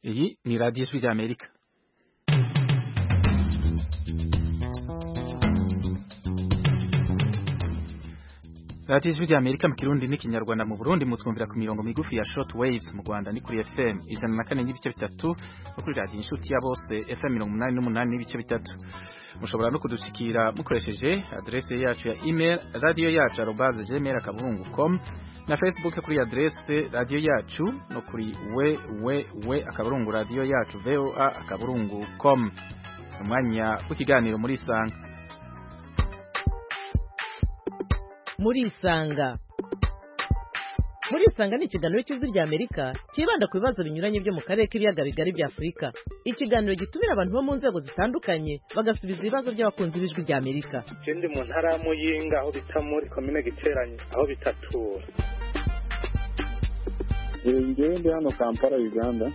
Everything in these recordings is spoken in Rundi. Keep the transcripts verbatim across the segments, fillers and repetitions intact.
Iyi ni radiyo ijwi ry'Amerika. radiyo ijwi ry'Amerika mu Kirundi n'ikinyarwanda mu Burundi mutwumvira ku mirongo migufi ya short waves, mu Rwanda ni kuri F M ijana na kane n'ibice bitatu no kuri radiyo inshuti ya bose F M mirongo umunani n'umunani n'ibice bitatu. Mushobora no kudushikira mukoresheje adresse yacu ya email radio yacu arobase gmail akaburungu com na Facebook kuri adresse radio yacu no kuri www akaburungu radio yacu voa akaburungu com. Umwanya w'ikiganiro muri Sanga. Muri Isanga. Muri Isanga ni ikiganiro cy'ijwi ry'Amerika kibanda ku bibazo binyuranye byo mu karere k'ibiyaga bigari bya Afurika. Ikiganiro gitumira abantu bo mu nzego zitandukanye bagasubiza ibibazo by'abakunzi b'ijwi ry'Amerika. Ikindi mu ntara ya Muyinga aho bita muri commune Giteranye aho bitatura. Ngewe ndi hano Kampala, Uganda.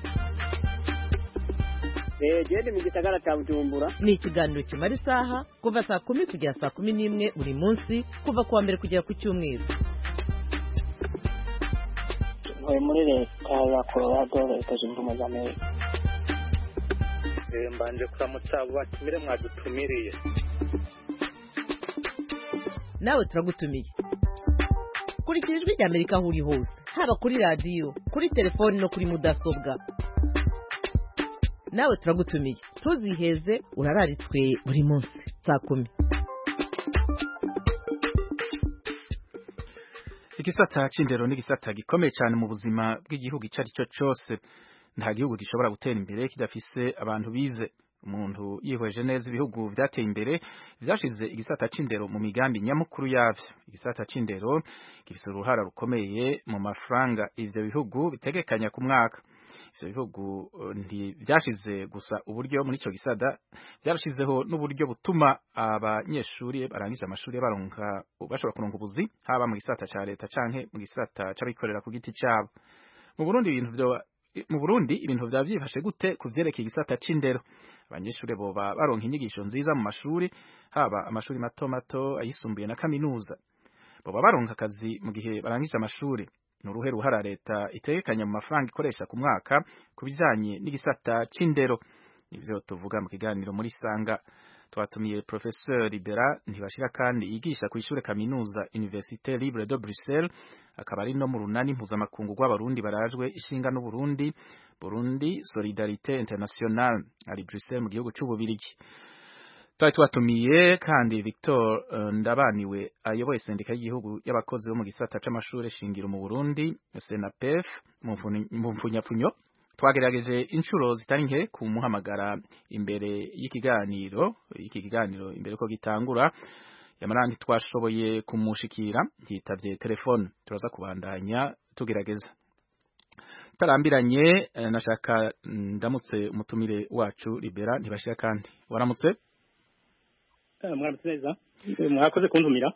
Eh, gende mu gisagara cya Bujumbura. Ni ikiganiro kimara isaha kuva saa kumi kugera saa kumi n'imwe buri munsi kuva kuwa mbere kugera ku cyumweru. Ntuye muri leta ya Colorado, leta zunze ubumwe za Amerika. Eh, mbanje kuramutsa abo batumire mwadutumiriye. Nawe turagutumiye. Kurikira ijwi ry'Amerika aho uri hose, haba kuri radiyo, kuri telefoni no kuri mudasobwa. Nawe turagutumiye. Tuziheze urararitswe buri munsi saa kumi. Igisata c'indero ni igisata gikomeye cyane mu buzima bw'igihugu icyo ari cyo cyose. Nta gihugu gishobora gutera imbere kidafise abantu bize. Umuntu yihweje neza ibihugu vyateye imbere vyashize igisata c'indero mu migambi nyamukuru yavyo. Igisata c'indero gifise uruhara rukomeye mu mafaranga ivyo bihugu bitegekanya ku mwaka. Ivyo bihugu ntivyashize gusa uburyo muri ico gisata, vyarashizeho n'uburyo butuma abanyeshuri barangije amashuri baronka bashobora kuronka ubuzi, haba mu gisata ca leta canke mu gisata c'abikorera ku giti cabo. Mu Burundi ibintu vyo mu Burundi ibintu vyavyifashe gute kuvyerekeye igisata c'indero? Abanyeshuri boba baronka inyigisho nziza mu mashuri, haba amashuri mato mato, ayisumbuye na kaminuza. Boba baronka akazi mu gihe barangije amashuri. Nuruhe ruhara leta itegekanya mu mafaranga ikoresha ku mwaka kubijanye n'igisata c'indero? Nivyo tuvuga mu kiganiro muri Sanga. Twatumiye Professeur Libera Ntibashira kandi yigisha ku ishure kaminuza Université Libre de Bruxelles, akaba ari no mu runani mpuzamakungu rw'abarundi barajwe ishinga n'u Burundi, Burundi Solidarité Internationale, ari Bruxelles mu gihugu c'Ububirigi. Twari twatumiye kandi Victor uh, Ndabaniwe ayoboye sendika y'igihugu y'abakozi bo mu gisata c'amashure shingiro mu Burundi, Senapef mu mfunyapfunyo. Twagerageje inshuro zitari nke kumuhamagara imbere y'ikiganiro, iki kiganiro imbere ko gitangura, yamarandi twashoboye kumushikira yitavye telefone. Turaza kubandanya tugerageza. Tarambiranye nashaka ndamutse umutumire wacu Libera Ntibashira kandi. Waramutse? Mwaramutse neza. Mwakoze kuntumira.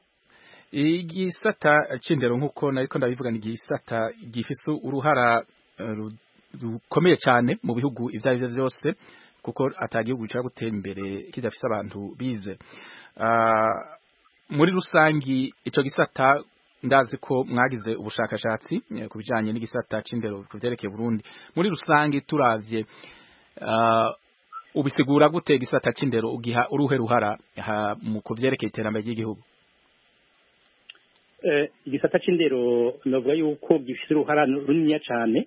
Igisata c'indero nkuko nariko ndabivuga ni igisata gifise uruhara rukomeye cyane mu bihugu ivyo ari byo byose, kuko atagihugu cyo gutera imbere kidafise abantu bize. Uh, muri rusangi ico gisata ndazi ko mwagize ubushakashatsi ku bijanye n'igisata c'indero kuvyerekeye Burundi. Muri rusangi turavye uh, ubisigura gute gisata c'indero ugiha uruhe ruhara mu kuvyerekeye iterambere ry'igihugu? Eh, igisata c'indero novuga yuko gifise uruhara runini cyane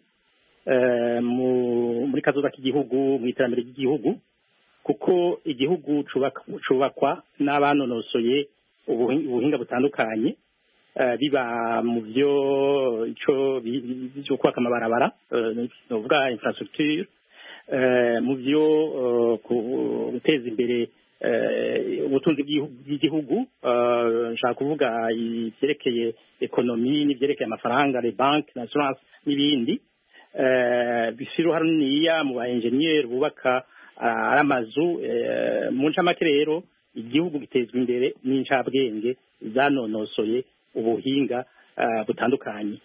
muri kazoza k'igihugu, mu iterambere ry'igihugu, kuko igihugu cubakwa n'abanonosoye ubuhinga butandukanye, biba mu byo ico byo kubaka amabarabara, novuga infrastructure, mu byo guteza imbere ubutunzi bw'igihugu, nshaka kuvuga ivyerekeye ekonomi n'ivyerekeye amafaranga, les banques, l'assurance n'ibindi. Bifise uruhara runiniya mu ba engineer bubaka ari amazu. Mu ncamake rero igihugu gitezwa imbere n'incabwenge zanonosoye ubuhinga butandukanye.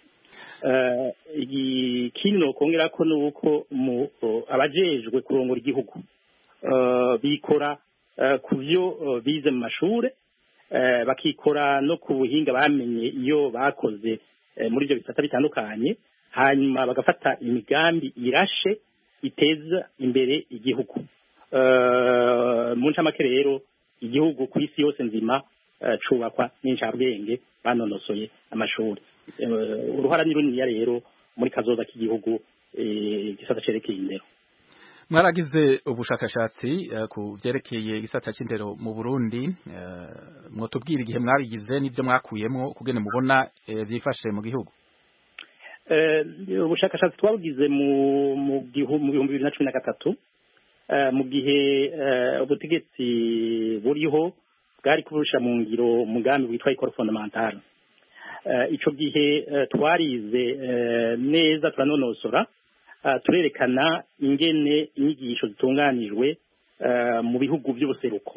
Ikindi nokongera ko nuko abajejwe kurongora igihugu bikora ku byo bize mu mashure, bakikora no ku buhinga bamenye iyo bakoze muri ibyo bisata bitandukanye, hanyuma bagafata imigambi irashe iteza imbere igihugu. Mu ncamake rero igihugu ku isi yose nzima cubakwa n'incabwenge banonosoye amashuri. Uruhara ni runiniya rero muri kazoza k'igihugu igisata cerekeye indero. Mwaragize ubushakashatsi ku vyerekeye igisata c'indero mu Burundi, mwotubwira igihe mwabigize n'ivyo mwakuyemwo kugene mubona vyifashe mu gihugu? Ubushakashatsi twabugize mu mu bihumbi bibiri na cumi na gatatu mu gihe ubutegetsi buriho bwari kuburusha mu ngiro umugambi witwa Ecole Fondamentale. Ico gihe twarize neza turanonosora turerekana ingene inyigisho zitunganijwe mu bihugu by'ubuseruko,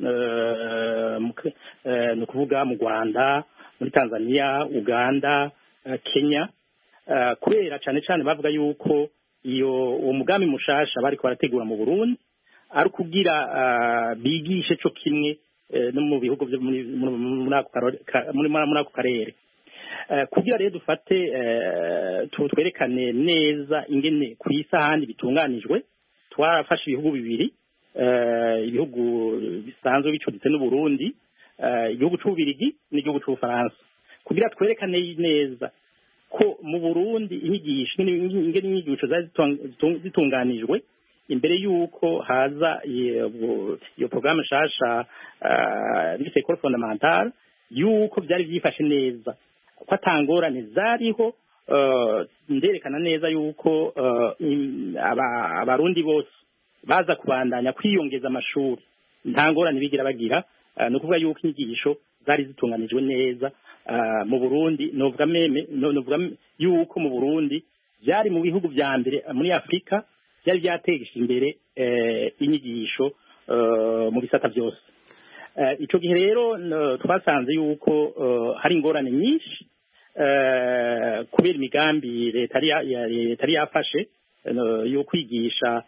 ni ukuvuga mu Rwanda, muri Tanzania, Uganda, Kenya, kubera cyane cyane bavuga yuko iyo uwo mugambi mushasha bariko barategura mu Burundi ari kugira bigishe co kimwe no mu bihugu byo muri ako karere. Kugira rero dufate twerekane neza ingene ku isi ahandi bitunganijwe, twarafashe ibihugu bibiri, ibihugu bisanzwe bicuditse n'Uburundi, igihugu c'Ububirigi n'igihugu c'Ubufaransa, kugira twerekane neza ko mu Burundi inyigisho ingene inyigisho zitunganijwe imbere yuko haza iyo programme nshasha lycée Ecole Fondamentale, yuko byari byifashe neza, ko atangorane zariho. Nderekana neza yuko abarundi bose baza kubandanya kwiyongeza amashuri, nta ngorane bigira bagira, no kuvuga yuko inyigisho zari zitunganijwe neza mu Burundi. Novuga meme novuga yuko mu Burundi byari mu bihugu vya mbere muri Afrika byari byategesha imbere inyigisho mu bisata byose. Ico gihe rero twasanze yuko hari ingorane nyinshi kubera imigambi leta yari yafashe yo kwigisha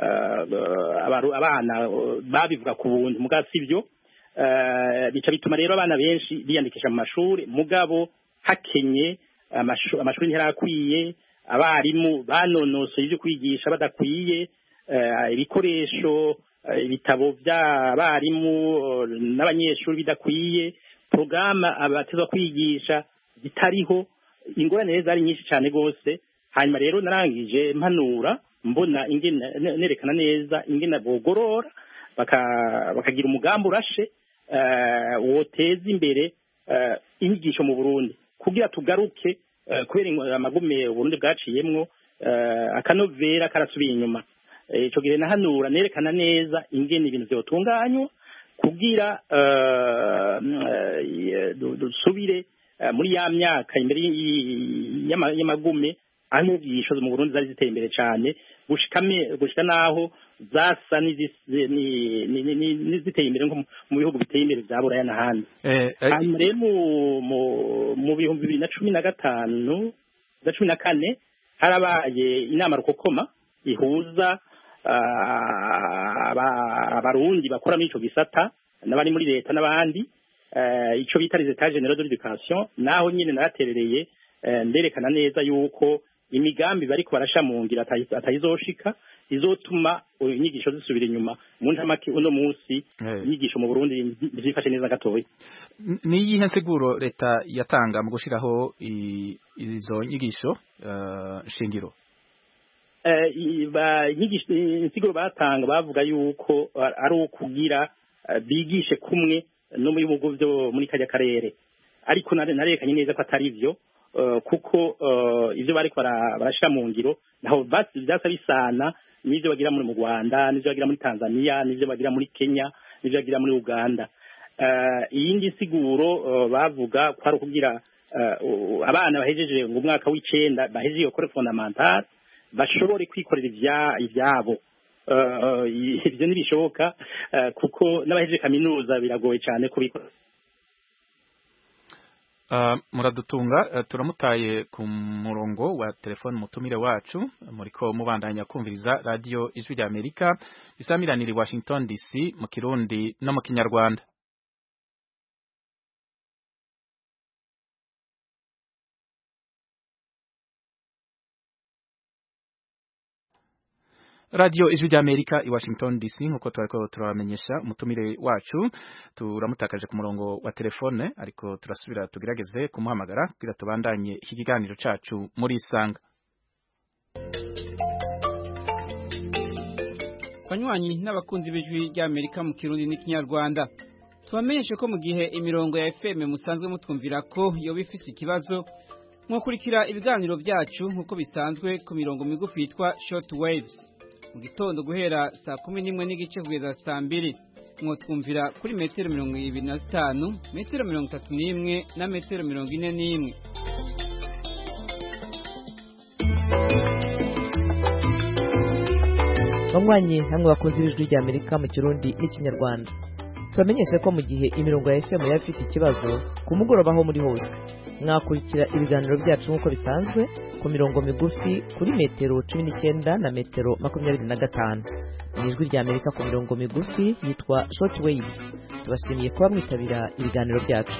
abana babivuga ku buntu mugabo sivyo. Bica bituma rero abana benshi biyandikisha mu mashuri mugabo hakenye amashuri ntirakwiye, abarimu banonosoye ibyo kwigisha badakwiye, ibikoresho ibitabo by'abarimu n'abanyeshuri bidakwiye, porogaramu abatezwa kwigisha zitariho. Ingorane rero zari nyinshi cyane rwose. Hanyuma rero narangije mpanura mbona ingene nerekana neza ingene bogorora bakagira umugambi urashe woteza imbere inyigisho mu Burundi kugira tugaruke, kubera amagume Burundi bwaciyemwo akanovera karasubiye inyuma. Ico gihe nahanura nerekana neza ingene ibintu vyotunganywa kugira dusubire muri ya myaka imbere y'amagume aho inyigisho mu Burundi zari ziteye imbere cyane gushika naho zasa n'iziteye imbere nko mu bihugu biteye imbere bya Buraya n'ahandi. Hanyuma rero mu bihumbi bibiri na cumi na gatanu na cumi na kane harabaye inama rukokoma ihuza abarundi bakora muri ico gisata n'abari muri leta n'abandi, ico bita les états généraux de l'éducation. Naho nyine naraterereye nderekana neza yuko imigambi bariko barasha mu ngira atayizoshika izotuma inyigisho zisubira inyuma. Mu ncamake uno munsi inyigisho mu Burundi zifashe neza gatoya. Ni iyihe nsiguro leta yatanga mu gushiraho izo nyigisho shingiro? Insiguro batanga bavuga yuko ari ukugira bigishe kumwe no mu bihugu byo muri kajya karere, ariko narekanye neza ko atari byo, kuko ivyo bariko barashira mu ngiro naho byasa bisana n'ivyo bagira muri mu Rwanda, n'ivyo bagira muri Tanzania, n'ivyo bagira muri Kenya, n'ivyo bagira muri Uganda. Iyindi nsiguro bavuga ko ari ukugira abana bahejeje mu mwaka w'icenda bahejeje Ecole Fondamentale bashobore kwikorera ivyabo. Ivyo ntibishoboka kuko n'abahejeje kaminuza biragoye cyane kubikora. Uh, muradutunga uh, turamutaye ku murongo wa telefone mutumire wacu muriko mubandanya kumviriza radio Ijwi rya Amerika isamiranira i Washington D C mu Kirundi no mu Kinyarwanda. Radio Ijwi ry'Amerika i Washington D C nkuko twariko turabamenyesha umutumire wacu turamutakaje ku murongo wa telefone ariko turasubira tugerageze kumuhamagara kugira tubandanye iki kiganiro cacu muri isanga. Banywanyi n'abakunzi b'Ijwi ry'Amerika mu Kirundi n'Ikinyarwanda tubamenyeshe ko mu gihe imirongo ya F M musanzwe mutwumvira ko yoba ifise ikibazo mwokurikira ibiganiro byacu nkuko bisanzwe ku mirongo migufi yitwa short waves mu gitondo guhera saa kumi n'imwe n'igice kugeza saa mbiri mwotwumvira kuri metero mirongo ibiri na zitanu metero mirongo itatu n'imwe na metero mirongo ine n'imwe. banywanyi hamwe bakunze ijwi rya Amerika mu Kirundi n'Ikinyarwanda tubamenyeshe ko mu gihe imirongo ya F M yaba ifite ikibazo ku mugoroba aho muri hose mwakurikira ibiganiro byacu nk'uko bisanzwe ku mirongo migufi kuri metero cumi n'icyenda na metero makumyabiri na gatanu ijwi rya Amerika ku mirongo migufi yitwa short wave. tubashimiye kuba mwitabira ibiganiro byacu.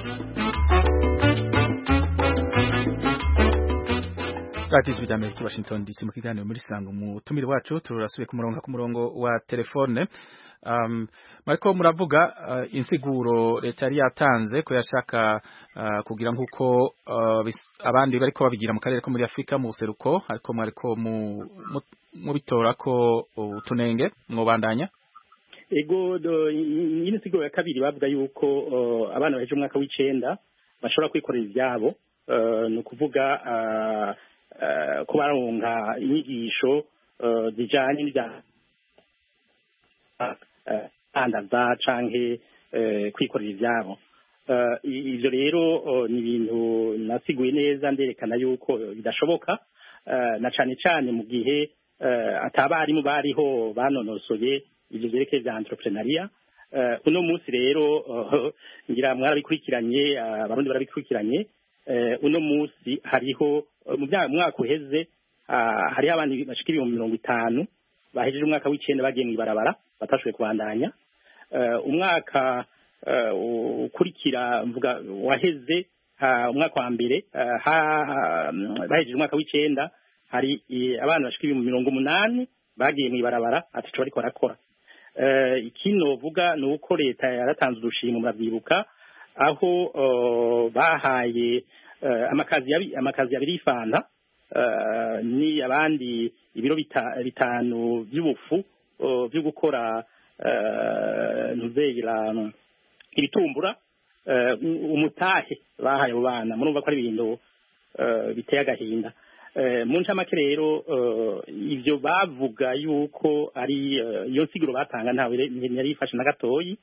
Radio Ijwi ry'Amerika Washington D C mu kiganiro muri sango mu tumire wacu turasubiye ku murongo ku murongo wa telefone. Um, mariko muravuga uh, insiguro leta yari yatanze ko yashaka uh, kugira nkuko uh, abandi bariko babigira mu karere ko muri Afrika mu buseruko ariko mwariko mu, mu, mu bitora ko utunenge mwobandanya. Ego nyine siguro ya kabiri bavuga yuko uh, abana baje umwaka w'icenda bashobora kwikorera ivyabo uh, no kuvuga uh, uh, ko baronka inyigisho uh, zijanye n'ibya andaza canke kwikorera ivyabo. Ivyo rero ni ibintu nasiguye neza nderekana yuko bidashoboka na cane cane mu gihe atabarimu bariho banonosoye ivyo vyerekeye vya entrepreneuria. Uno munsi rero ngira mwarabikurikiranye abarundi barabikurikiranye. Uno munsi hariho mu mwaka uheze hariho abandi bashika ibihumbi mirongo itanu bahejeje umwaka w'icenda bagiye mw'ibarabara batashoboye kubandanya. Uh, umwaka uh, ukurikira mvuga waheze uh, umwaka wa mbere uh, bahejeje umwaka w'icenda hari uh, abana bashika ibihumbi mirongo umunani bagiye mw'ibarabara ataco bariko barakora. Uh, ikino vuga ni uko leta yaratanze udushimwe muravyibuka aho uh, bahaye uh, amakazi yabi, amakazi yabiri y'ifanta uh, ni abandi ibiro bita, bitanu vy'ubufu uh, vyo gukora ntuzeyira ibitumbura umutahe bahaye abo bana murumva ko ari ibintu biteye agahinda. Mu ncamake rero ivyo bavuga yuko ari iyo nsiguro batanga ntawe yari yifashe na gatoyi.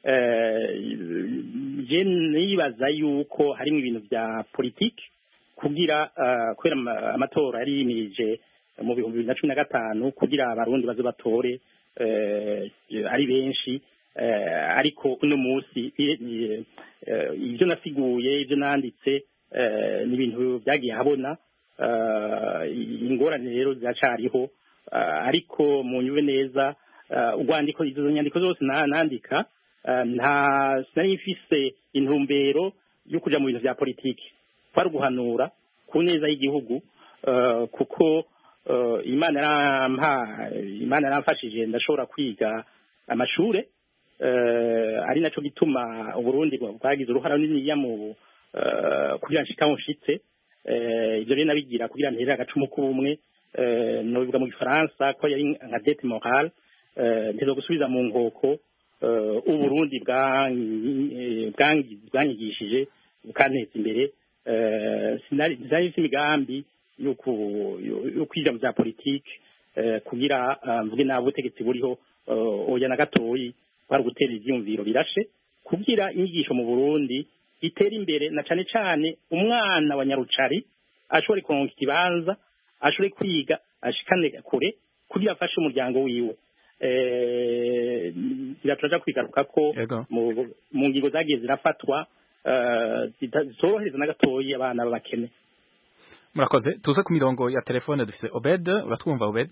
Je nibaza yuko harimo ibintu vya politiki kugira kubera amatora yari yimirije mu bihumbi bibiri na cumi na gatanu kugira abarundi baze batore ari benshi ariko uno munsi ibyo nasiguye ibyo nanditse ni ibintu byagiye habona. Ingorane rero ziracariho ariko mu nyube neza urwandiko izo nyandiko zose nandika nta sinari mfise intumbero yo kuja mu bintu vya politiki kwari guhanura ku neza y'igihugu kuko Uh, imana yarampa imana yaramfashije ndashobora kwiga amashure uh, ari naco gituma uburundi bwagize uruhara runini ya mu uh, kugira nshika mu shitse ivyo rero nabigira kugira nterera agacumu k'ubumwe uh, no bivuga mu gifaransa ko yari nka dette morale uh, ntezo gusubiza mu nkoko uh, uburundi bwanyigishije bukanteza imbere uh, sinari sinari imigambi yo kwija mu vya politiki kugira mvuge nabo ubutegetsi buriho oya na gatoyi bari gutera ivyumviro birashe kugira inyigisho mu Burundi itera imbere na cane cane umwana wa Nyarucari ashobore kuronka ikibanza ashobore kwiga ashikane kure kugira afashe umuryango wiwe. Eh biraturaja kwigaruka ko mu ngingo zagiye zirafatwa zitorohereza na gatoyi abana babakene. Murakoze tuze ku mirongo ya telefone dufise Obed uratwumva Obed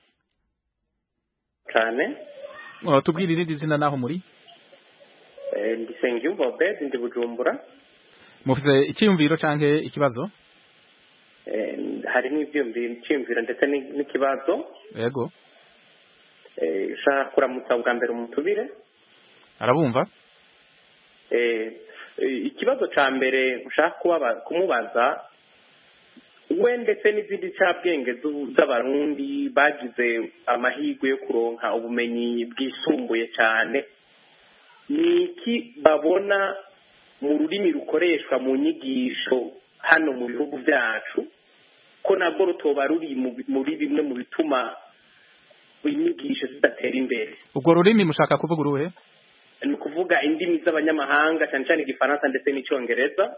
cyane oh tubwire irindi zina naho muri eh ndisengiyumva Obed ndi Bujumbura mufise icyumviro canke ikibazo eh hari n'ivyumviro cyumviro ndetse n'ikibazo yego eh shaka kuramutsa bwa mbere umutubire arabumva eh ikibazo ca mbere ushaka kuba kumubaza we ndetse n'izindi cyabwenge z'abarundi bagize amahirwe yo kuronka ubumenyi bwisumbuye cyane niki babona mu rurimi rukoreshwa mu nyigisho hano mu bihugu byacu ko nabwo rutoba ruri muri bimwe mu bituma inyigisho zidatera imbere. Ubwo rurimi mushaka kuvuga uruhe? Ni kuvuga indimi z'abanyamahanga cyane cyane igifaransa ndetse n'icyongereza.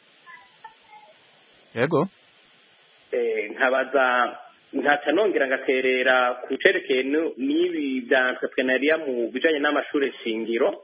Yego. Eh nkabaza nkaca nongera ngaterera ku cerekeye n'ibi bya entrepreneuria mu bijanye n'amashuri shingiro.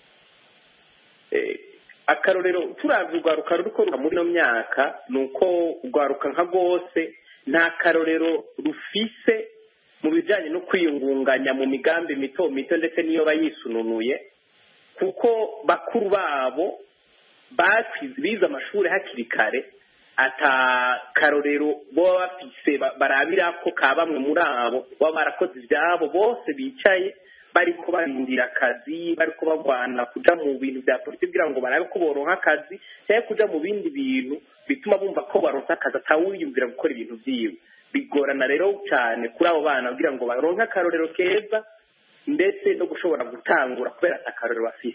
Eh akarorero turavye urwaruka ruriko ruka muri no myaka nuko urwaruka nka gose nta karorero rufise mu bijanye no kwiyungunganya mu migambi mito mito ndetse niyo bayisununuye kuko bakuru babo bize amashuri hakiri kare ata karorero bo bafise barabira ko ka bamwe muri abo baba barakoze ibyabo bose bicaye bariko barindira akazi bariko bagwana kuja mu bintu bya politiki kugira ngo barabe ko boronka akazi cyangwa kuja mu bindi bintu bituma bumva ko baronka akazi atawiyumvira gukora ibintu vyiwe bigorana rero cyane kuri abo bana kugira ngo baronke akarorero keza ndetse no gushobora gutangura kubera akarorero bafise.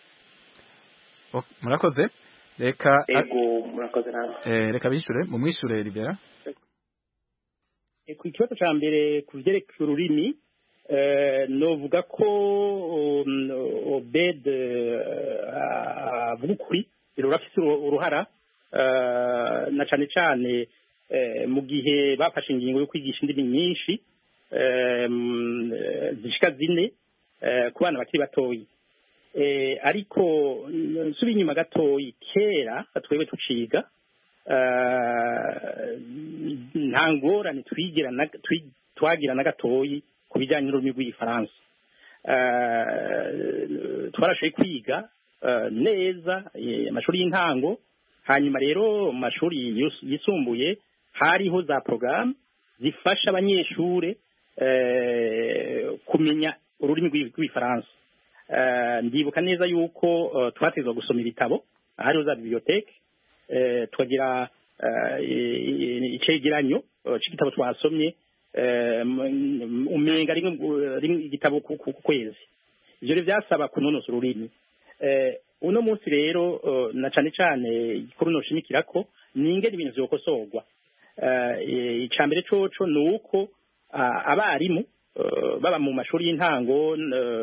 Murakoze reka ego murakoze namwe eh reka bishure mu mwishure Libera. Ku kibazo ca mbere ku vyerekeye ururimi eh novuga ko Obed avukuri rurafise uruhara na cane cane mu gihe bafashe ingingo yo kwigisha indimi nyinshi zishika zine ku bana bakiri batoyi ariko nsubi inyuma gatoyi kera twebwe tuciga nta ngorane twigira twagira na gatoyi ku bijyanye n'ururimi rw'igifaransa twarashoboye kwiga neza amashuri y'intango hanyuma rero mu mashuri yisumbuye hariho za porogaramu zifasha abanyeshuri kumenya ururimi rw'igifaransa ndibuka neza yuko twatezwa gusoma ibitabo hariho za biblioteke tukagira icegeranyo c'igitabo twasomye umenga rimwe igitabo ku kwezi ivyo rero byasaba kunonosa ururimi uno munsi rero na cane cane igikuru noshimikirako ni ingene ibintu vyokosorwa icambere coco ni uko abarimu baba mu mashuri y'intango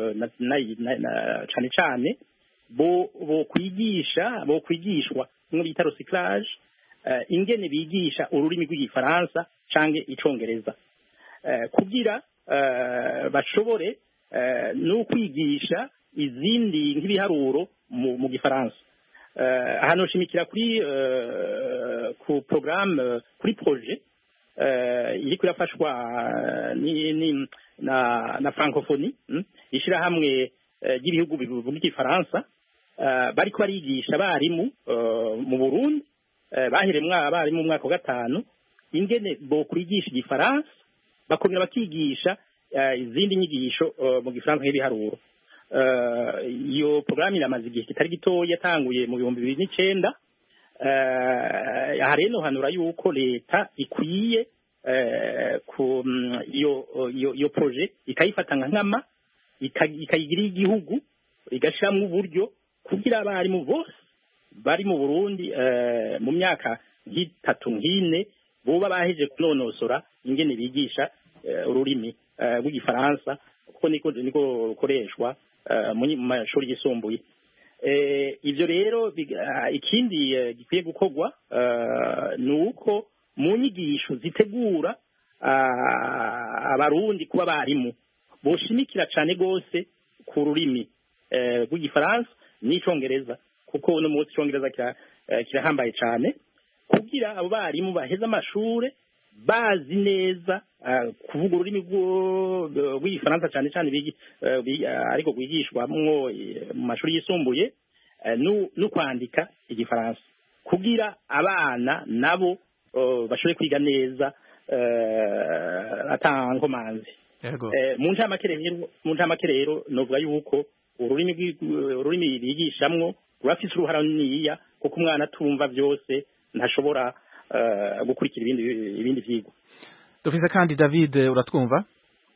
cane cane bo bo kwigisha bo kwigishwa mu bita recyclage ingene bigisha ururimi rw'igifaransa canke icongereza kugira bashobore no kwigisha izindi nk'ibiharuro mu gifaransa hano shimikira kuri ku programme kuri projet iri kurafashwa ni na na francophonie ishira hamwe ry'ibihugu bivuga igifaransa bariko barigisha abarimu mu Burundi bahiremwa abarimu mu mwaka wa gatanu ingene bo kwigisha igifaransa bakongera bakigisha izindi nyigisho mu gifaransa nk'ibiharuro iyo programme iramaze igihe kitari gito yatanguye mu bihumbi bibiri n'icenda aha rero hanura yuko leta ikwiye ku iyo iyo projet ikayifata nka nkama ikayigira igihugu igashiramwo uburyo kugira abarimu bose bari mu Burundi mu myaka nk'itatu nk'ine boba baheje kunonosora ingene bigisha ururimi rw'igifaransa kuko niko niko rukoreshwa mu mashuri yisumbuye ivyo rero ikindi gikwiye gukorwa ni uko mu nyigisho zitegura abarundi kuba barimu boshimikira cane gose ku rurimi rw'igifaransa n'icongereza kuko uno munsi icongereza kirahambaye cane kugira abo barimu baheza amashure bazi neza kuvuga ururimi rw'igifaransa cane cane ariko rwigishwamwo mu mashuri yisumbuye no kwandika igifaransa kugira abana nabo bashobore kwiga neza atankomanzi. eh, mu ncamake rero mu ncamake rero novuga yuko ururimi rw'i- ururimi bigishamwo rurafise uruhara runiniya kuko umwana atumva byose ntashobora eh, gukurikira ibindi ibindi vyigwa. dufise kandi David uratwumva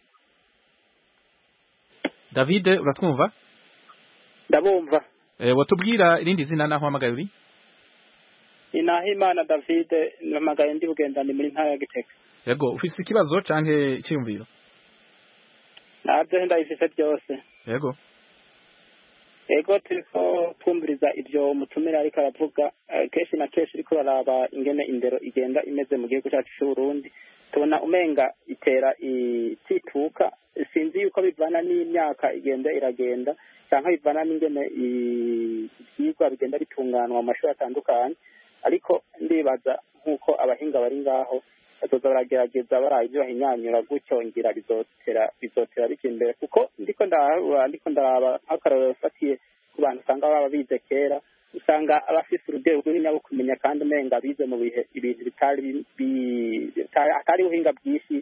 David uratwumva ndabumva eh watubwira irindi zina naho hamagaye uri Inahimana David mpamagaye ndi bugendani muri ntara ya Gitega yego ufise ikibazo canke iciyumviro nabyo ndabifise byose yego ego turiko twumviriza ibyo mutumira ariko aravuga eh, kenshi na kenshi ariko baraba ingene indero igenda imeze mu gihugu cyacu cy'u Burundi tubona umenga itera itituka sinzi yuko bivana n'imyaka igenda iragenda cyangwa bivana n'ingene ibyigwa bigenda bitunganwa mu mashuri atandukanye ariko ndibaza nk'uko abahinga bari ngaho bazoza baragerageza baraye ibyo bahinyanyura gutyo ngira bizotera bizotera bijya imbere kuko ndiko ndaraba ndiko ndaraba nk'akarorero fatiye ku bantu usanga baba bize kera usanga abafise urugero runini abo kumenya kandi umenga bize mu bihe ibintu bitari atari ubuhinga bwinshi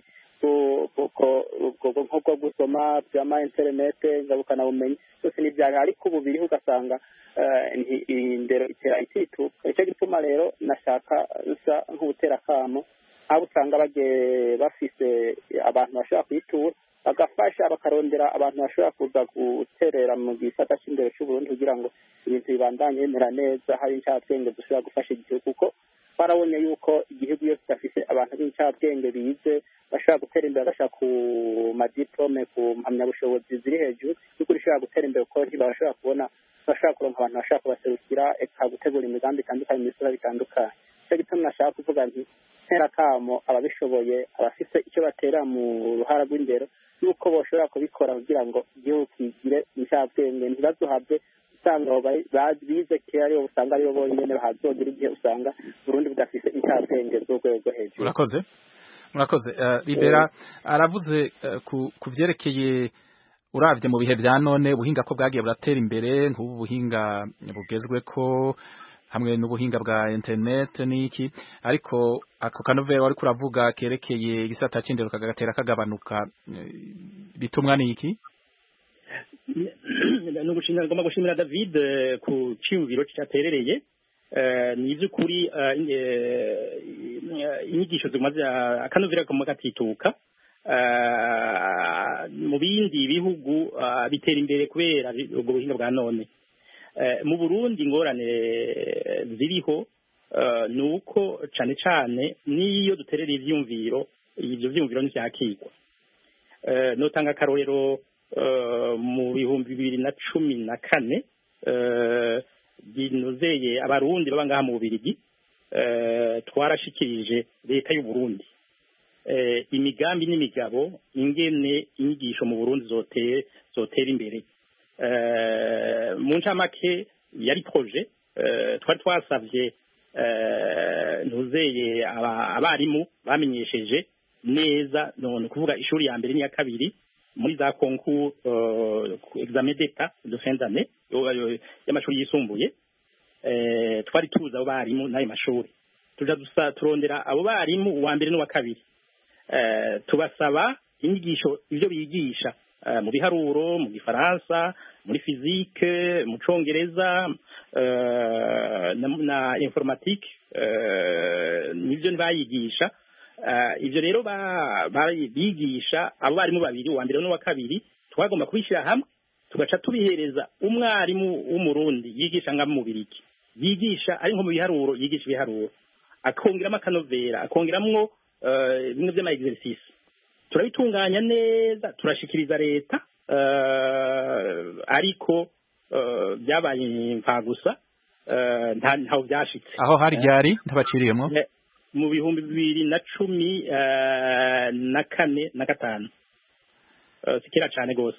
nk'ubwo gusoma byama interinete ngabukana bumenyi byose n'ibyari ariko ubu biriho ugasanga indero itera itituka nicyo gituma rero nashaka nsa nk'ubutera akamo aho usanga bagiye bafise abantu bashobora kuyitura bagafasha bakarondera abantu bashobora kuza guterera mu gisata cy'indero cy'uburundi kugira ngo ibintu bibandanye bimera neza hari incabwenge dushobora gufasha igihugu kuko barabonye yuko igihugu iyo kidafise abantu b'incabwenge bize bashobora gutera imbere bashaka ku madiplome ku mpamyabushobozi ziri hejuru yuko rishobora gutera imbere kuko ntibashobora kubona bashobora kuronka abantu bashobora kubaserukira eka gutegura imigambi itandukanye mu bisura bitandukanye nicyo gituma nashaka kuvuga nti tera kamo ababishoboye abafise icyo batera mu ruhara rw'indero yuko boshobora kubikora kugira ngo igihugu kigire incabwenge ntibazohave usanga bize kera aribo usanga aribo bonyene bahazogira igihe usanga Burundi budafise incabwenge z'urwego rwo hejuru. Murakoze murakoze uh, Libera aravuze uh, ku, ku vyerekeye uravye mu bihe vya none ubuhinga ko bwagiye buratera imbere nk'ubu buhinga bugezweko hamwe n'ubuhinga bwa internet n'iki ariko ako kanovera wari kuravuga kerekeye igisata c'indero kagatera kagabanuka bitumwa n'iki no gushimira ngoma gushimira David ku cyumviro cyaterereye ni iby'ukuri inyigisho zimaze akanovera ko makatituka mu bindi bihugu bitera imbere kubera ubwo buhinga bwa none mu Burundi ingorane ziriho nuko cane cane niyo duterera ivyumviro ivyo vyumviro ntivyakigwa notanga akarorero mu bihumbi bibiri na cumi na kane binozeye abarundi baba ngaha mu Bubirigi twarashikirije leta y'u Burundi imigambi n'imigabo ingene inyigisho mu Burundi zoteye zotera imbere mu ncamake yari projet twari twasavye ntuzeye abarimu bamenyesheje neza none kuvuga ishuri ya mbere n'iya kabiri muri za concours examen d'état de fin d'année y'amashuri yisumbuye twari tuza abo barimu n'ayo mashuri tuja turondera abo barimu uwa mbere n'uwa kabiri tubasaba inyigisho ivyo bigisha mu biharuro mu gifaransa muri physique mu congereza na informatique nivyo bayigisha ivyo rero bigisha abo barimu babiri uwa mbere n'uwa kabiri twagomba kubishira hamwe tugaca tubihereza umwarimu w'umurundi yigisha nga mu Biriki yigisha ari nko mu biharuro yigisha ibiharuro akongeramo akanovera akongeramwo bimwe vy'ama exercice turabitunganya neza turashikiriza leta ariko byabaye imfagusa ntaho byashitse aho hari ryari ntabaciriyemo mu bihumbi bibiri na cumi na kane na gatanu sikira cane gose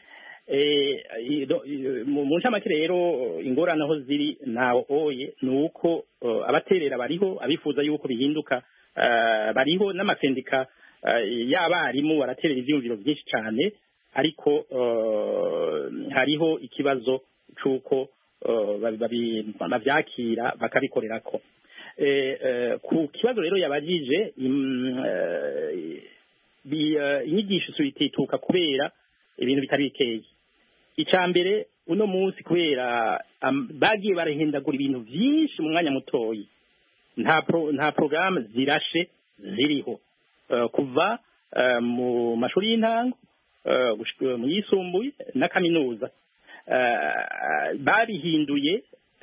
mu ncamake rero ingorane aho ziri naho oye nuko abaterera bariho abifuza yuko bihinduka bariho n'amasendika y'abarimu baraterera ivyumviro byinshi cyane ariko hariho ikibazo c'uko bavyakira bakabikorerako ku kibazo rero yabajije inyigisho zitituka kubera ibintu bitari bikeye. Icya mbere uno munsi kubera bagiye barahindagura ibintu byinshi mu mwanya mutoyi, nta nta porogaramu zirashe ziriho kuva mu mashuri y'intango mu yisumbuye na kaminuza. Babihinduye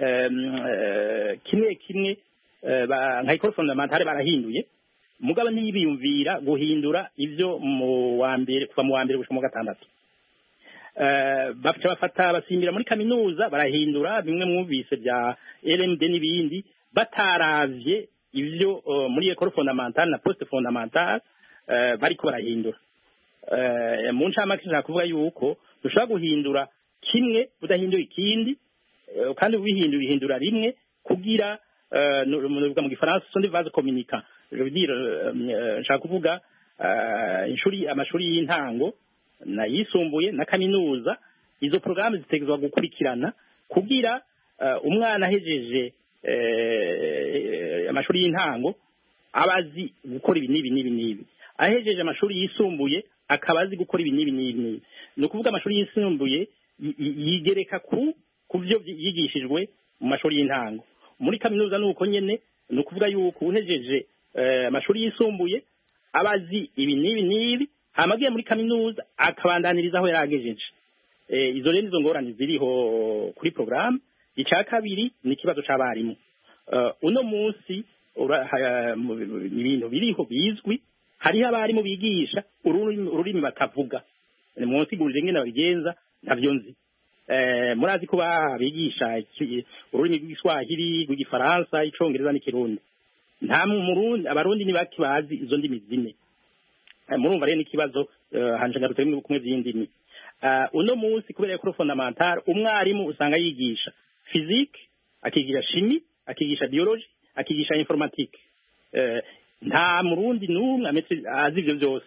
kimwe kimwe nka école fondamentale barahinduye, mugabo ntibiyumvira guhindura ibyo mu wa mbere kuva mu wa mbere gushika mu gatandatu. Baca bafata basimbira muri kaminuza barahindura bimwe mwumvise bya L M D n'ibindi, bataravye ivyo muri école fondamentale na poste fondamentale bariko barahindura. Mu ncamake nshaka kuvuga yuko dushobora guhindura kimwe udahinduye ikindi, kandi ubihindura ihindura rimwe kugira mu gifaransa sont des vases communicants. Je veux dire nshaka kuvuga ishuri amashuri y'intango na yisumbuye na kaminuza, izo programme zitegezwa gukurikirana kugira umwana ahejeje amashuri y'intango abazi gukora ibi nibi nibi nibi, ahejeje amashuri yisumbuye akabazi gukora ibi nibi nibi. No kuvuga amashuri yisumbuye yigereka ku kuvyo yigishijwe mu mashuri y'intango. Muri kaminuza nuko nyene, no kuvuga yuko uhejeje amashuri yisumbuye abazi ibi nibi nibi, hamagiye muri kaminuza akabandaniriza aho yaragejeje. Izo rero nizo ngorane ziriho kuri programme. Icya kabiri ni ikibazo c'abarimu. Uno munsi ibintu biriho bizwi, hariho abarimu bigisha ururimi batavuga. Munsigurije ngene babigenza ntavyo nzi. Murazi ko babigisha ururimi rw'Igiswahili, rw'Igifaransa, Icongereza n'Ikirundi. Nta murundi abarundi ni baki bazi izo ndimi zine. Murumva rero n'ikibazo hanje ngarutse mu kumwe by'indimi. Uno munsi kubera ko fondamentale umwarimu usanga yigisha physique, akigisha chimie, akigisha biologie, akigisha informatique. Nta murundi numwe ametse azi ivyo byose.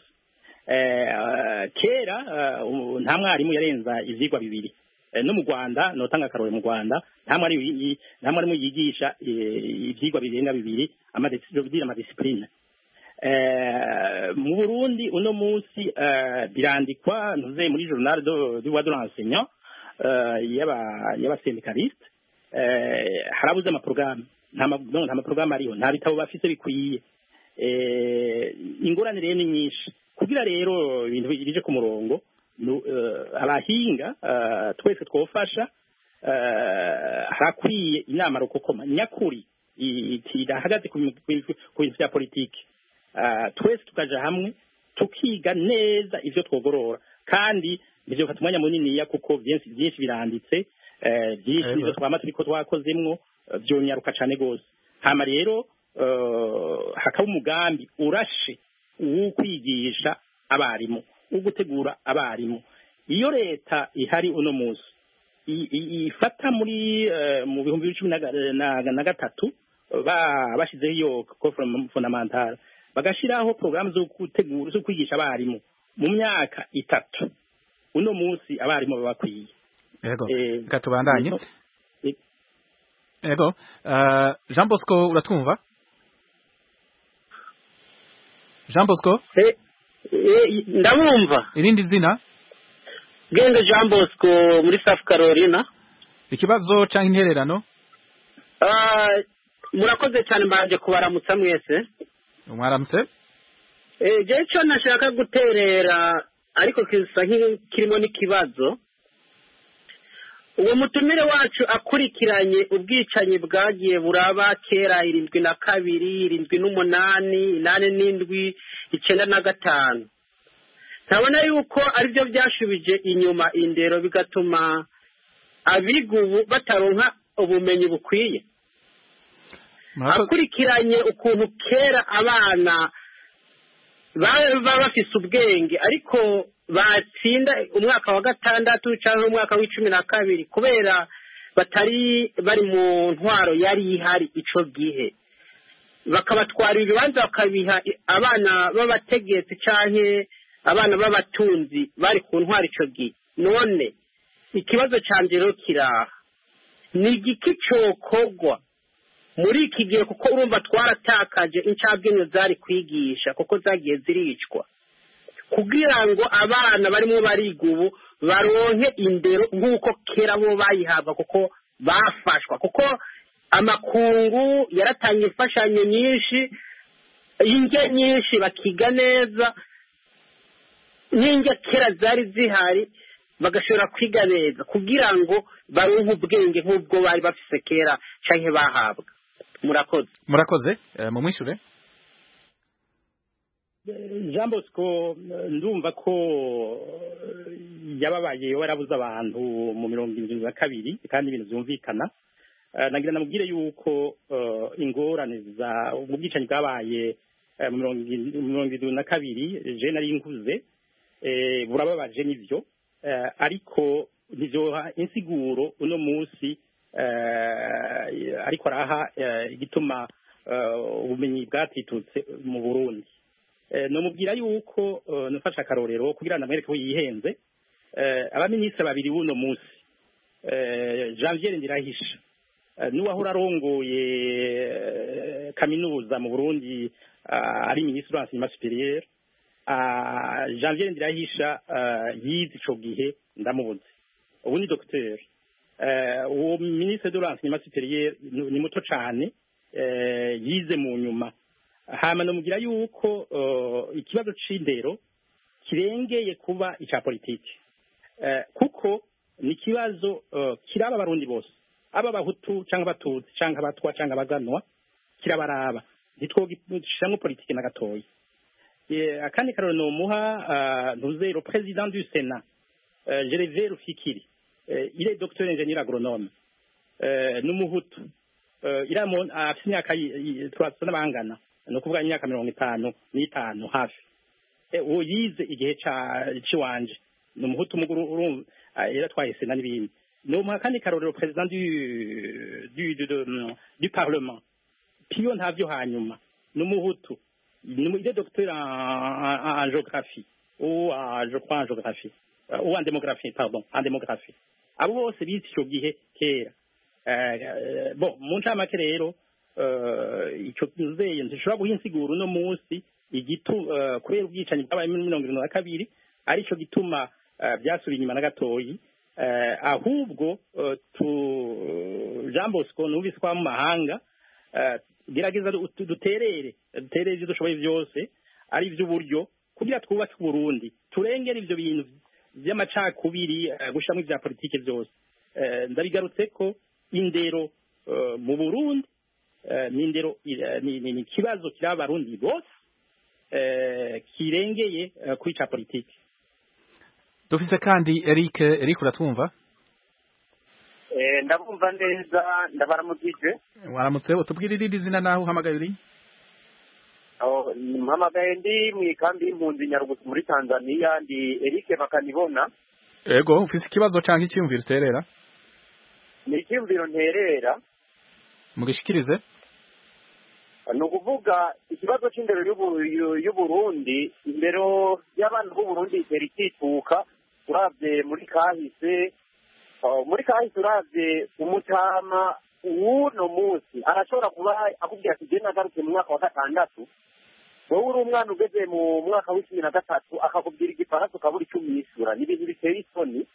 Kera nta mwarimu yarenza ivyigwa bibiri. No mu Rwanda notanga karore mu Rwanda nta mwarimu nta mwarimu yigisha ivyigwa birenga bibiri ama discipline. Mu Burundi uno munsi birandikwa ntuze muri journal de de de l'enseignant yaba yaba syndicaliste, harabuze ama programme nta nta programme ariho, nta bitabo bafise bikwiye. Ingorane rero ni nyinshi kugira rero ibintu bije ku murongo. Abahinga twese twofasha, harakwiye inama rukokoma nyakuri idahagaze ku bintu bya politiki. Twese tukaja hamwe tukiga neza ivyo twogorora, kandi nivyo fata umwanya munini ya kuko byinshi byinshi biranditse, byinshi nivyo twama turiko twakozemwo byonyaruka cane gose. Hama rero hakaba umugambi urashe wo kwigisha abarimu, ugutegura abarimu. Iyo leta ihari uno munsi ifata muri mu bihumbi bibiri na gatatu bashizeho iyo fondamentale, bagashiraho programme zo gutegura zo kwigisha abarimu mu myaka itatu. Uno munsi abarimu babakwiye. Yego katubandanye. Yego Jean Bosco uratwumva? Jean Bosco? Eh ndabumva. Irindi zina? Gende Jean Bosco muri South Carolina. Ikibazo canke intererano? Ah murakoze cyane mbanje kubaramutsa mwese. Mwaramutse? Eh je cyo nashaka guterera ariko kisa kirimo n'ikibazo. Uwo mutumire wacu akurikiranye ubwicanyi bwagiye buraba kera irindwi na kabiri, irindwi n'umunani, inani n'indwi, icenda na gatanu. Ntabona yuko ari byo byashubije inyuma indero bigatuma abigubu bataronka ubumenyi bukwiye. Akurikiranye ukuntu kera abana baba bafise ubwenge ariko batsinda umwaka wa gatandatu cyangwa umwaka w'icumi na kabiri kubera batari bari mu ntwaro yari ihari ico gihe, bakabatwara ibibanza bakabiha abana b'abategetsi canke abana b'abatunzi bari ku ntwaro ico gihe. None ikibazo canje rero kiraha, ni igiki cokogwa muri iki gihe kuko urumva twaratakaje incabwenge zari kwigisha kuko zagiye ziricwa. kugira ngo abana barimo bariga ubu baronke indero nk'uko kera bo bayihabwa kuko bafashwa kuko amakungu yaratanga imfashanyo nyinshi indya nyinshi bakiga neza n'indya kera zari zihari bagashobora kwiga neza kugira ngo baronke ubwenge nk'ubwo bari bafise kera canke bahabwa murakoze murakoze mu mwishure Jean Bosco ndumva ko yababaye warabuze abantu mu mirongo irindwi na kabiri kandi ibintu byumvikana nagira namubwire yuko ingorane za ubwicanyi bwabaye mu mirongo irindwi na kabiri je nari nkuze burababaje nivyo ariko nivyoha insiguro uno munsi ariko araha igituma ubumenyi bwatitutse mu Burundi nomubwira yuko nufasha akarorero kugira namwereke ko yihenze abaminisitiri babiri buno munsi Janvier Ndirahisha nuwahora arongoye kaminuza mu Burundi ari ministre w'enseignement supérieur Janvier Ndirahisha yize ico gihe ndamubuze ubu ni docteur uwo ministre de l'enseignement supérieur ni muto cane yize mu nyuma hama nomugira yuko ikibazo c'indero kirengeye kuba ica politike kuko ni ikibazo kiraba abarundi bose aba bahutu canke abatutsi canke abatwa canke abaganwa kirabaraba ntitwogishiramwo politike na gatoya akandi karero nomuha ntuze le président du Sénat Gervais Rufikiri il est docteur ingénieur agronome n'umuhutu iramo afite imyaka twatse n'abangana no kuvuga imyaka mirongo itanu n'itanu hafi uwo yize igihe ca ciwanje n'umuhutu muguru yaratwaye Sena n'ibindi no mu kandi karorero president du du du, du parlement piyo ntavyo hanyuma n'umuhutu il est docteur en, en, en géographie ou en, je crois en géographie ou en démographie pardon en démographie abo bose bize ico gihe kera bon mu ncamake rero icyo nzeye nzishobora guha insiguro uno munsi igitu kubera ubwicanyi bwabaye muri mirongo irindwi na kabiri arico gituma byasubiye inyuma na gatoyi ahubwo tu Jean Bosco numvise kwa mu mahanga gerageza duterere duterere ibyo dushoboye byose ari iby'uburyo kugira twubake Burundi turengera ivyo bintu by'amacakubiri gushamo ibya politike byose ndabigarutse ko indero mu Burundi n'indero ni kibazo kiri abarundi bose kirengeye kwica politike dufise kandi Eric Eric uratwumva eh ndabumva neza ndabaramukije waramutse utubwire irindi zina naho uhamagaye uri oh mpamagaye ndi mu ikambi y'impunzi Nyarugusu muri Tanzania ndi Eric bakanibona ego ufise ikibazo canke icyumviro uterera ni icyumviro nterera mugishikirize no kuvuga ikibazo c'indero y'u Burundi indero y'abantu b'u Burundi itera ikituka uravye muri kahise muri kahise uravye umutama uno munsi arashobora kuba akubwira ati je nagaruke mu mwaka wa gatandatu wowe uri umwana ugeze mu mwaka w'icumi na gatatu akakubwira igifaransa ukabura icumi yisura n'ibintu biteye isoni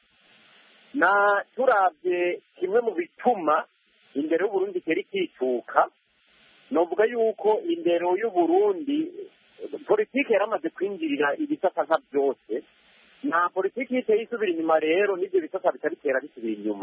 na turavye kimwe mu bituma indero y'u Burundi itera ikituka novuga yuko indero y'u Burundi politike yaramaze kwinjirira ibisata nka byose na politike iteye isubira inyuma rero n'ibyo bisata bitabitera bisubira inyuma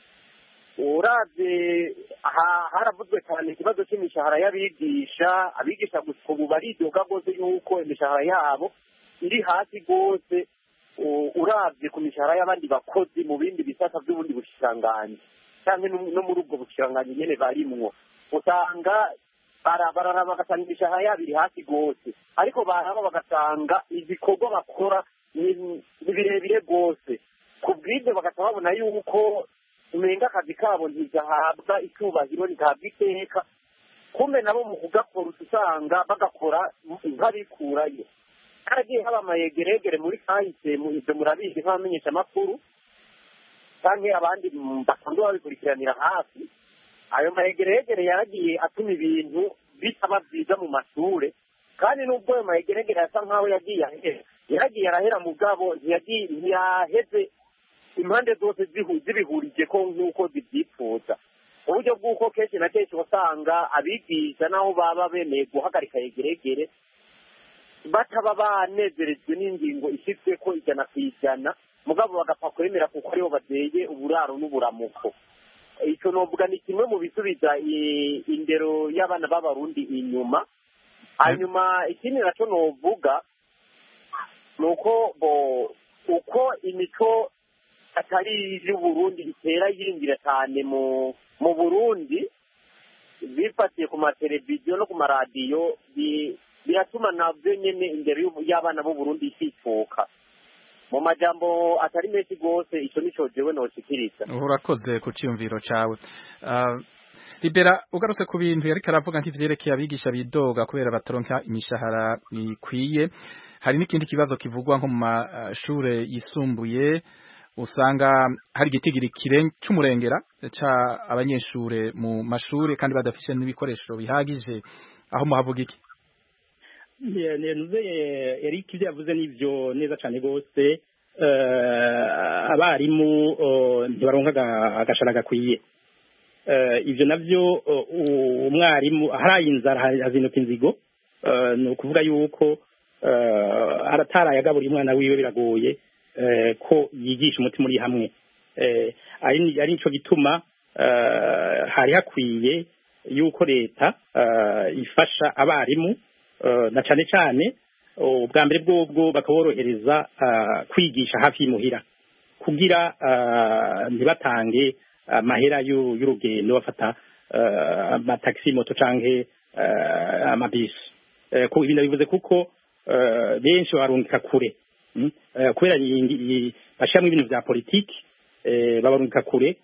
uravye haravuzwe cyane ikibazo cy'imishahara y'abigisha abigisha gusa ubu baridoga rwose yuko imishahara yabo iri hasi rwose uravye ku mishahara y'abandi bakozi mu bindi bisata by'ubundi bushikiranganji cyangwa no muri ubwo bushikiranganji nyene barimwo usanga barabara bagasanga imishahara yabo iri hasi rwose ariko baraba bagasanga ibikorwa bakora ni birebire rwose ku bw'ibyo bagasa babona yuko umenga akazi kabo ntigahabwa icyubahiro ntigahabwa iteka kumbe nabo mu kugakora usanga bagakora nk'abikurayo haragiye haba amayegeregere muri kahise ibyo murabizi nk'abamenyesha amakuru canke abandi basanzwe babikurikiranira hafi ayo mayegeregere yaragiye atuma ibintu bitaba byiza mu mashure kandi nubwo ayo mayegeregere asa nk'aho yagiye ahera yaragiye arahera mugabo ntiyaheze impande zose zibihurije ko nk'uko zibyifuza uburyo bw'uko kenshi na kenshi usanga abigisha naho baba bemeye guhagarika yegeregere bataba banezerejwe n'ingingo ishyizwe ko ijana ku ijana mugabo bagapfa kwemera kuko aribo bateye uburaro n'uburamuko icyo novuga ni kimwe mu bisubiza indero y'abana b'abarundi inyuma hanyuma ikindi nacyo novuga ni uko uko imico atari y'uburundi itera yinjira cyane mu mu burundi bifatiye ku mateleviziyo no ku maradiyo biratuma nabyo nyine imbere y'abana b'uburundi isifuka mu majambo atari menshi rwose icyo nico jewe noshikiriza urakoze ku cyumviro cawe Libera ugarutse ku bintu yariko aravuga nk'ivyerekeye abigisha bidoga kubera bataronka imishahara ikwiye hari n'ikindi kibazo kivugwa nko mu mashure yisumbuye usanga hari igitigiri c'umurengera ca abanyeshure mu mashure kandi badafise n'ibikoresho bihagije aho muhavuga iki nuze Eric ivyo yavuze n'ivyo neza cane gose abarimu ntibaronka agashara gakwiye ivyo navyo umwarimu haraye inzara hazinuka inzigo ni ukuvuga yuko arataraye agaburiye umwana wiwe biragoye ko yigisha umutima uri hamwe ari nico gituma hari hakwiye yuko leta ifasha abarimu na cane cane ubwa mbere bwobwo bakaborohereza kwigisha hafi y'imuhira kugira ntibatange amahera y'urugendo bafata amataxi moto canke amabisi ko ibintu bivuze kuko benshi barungika kure kubera bashyiramo ibintu vya politiki babarungika kure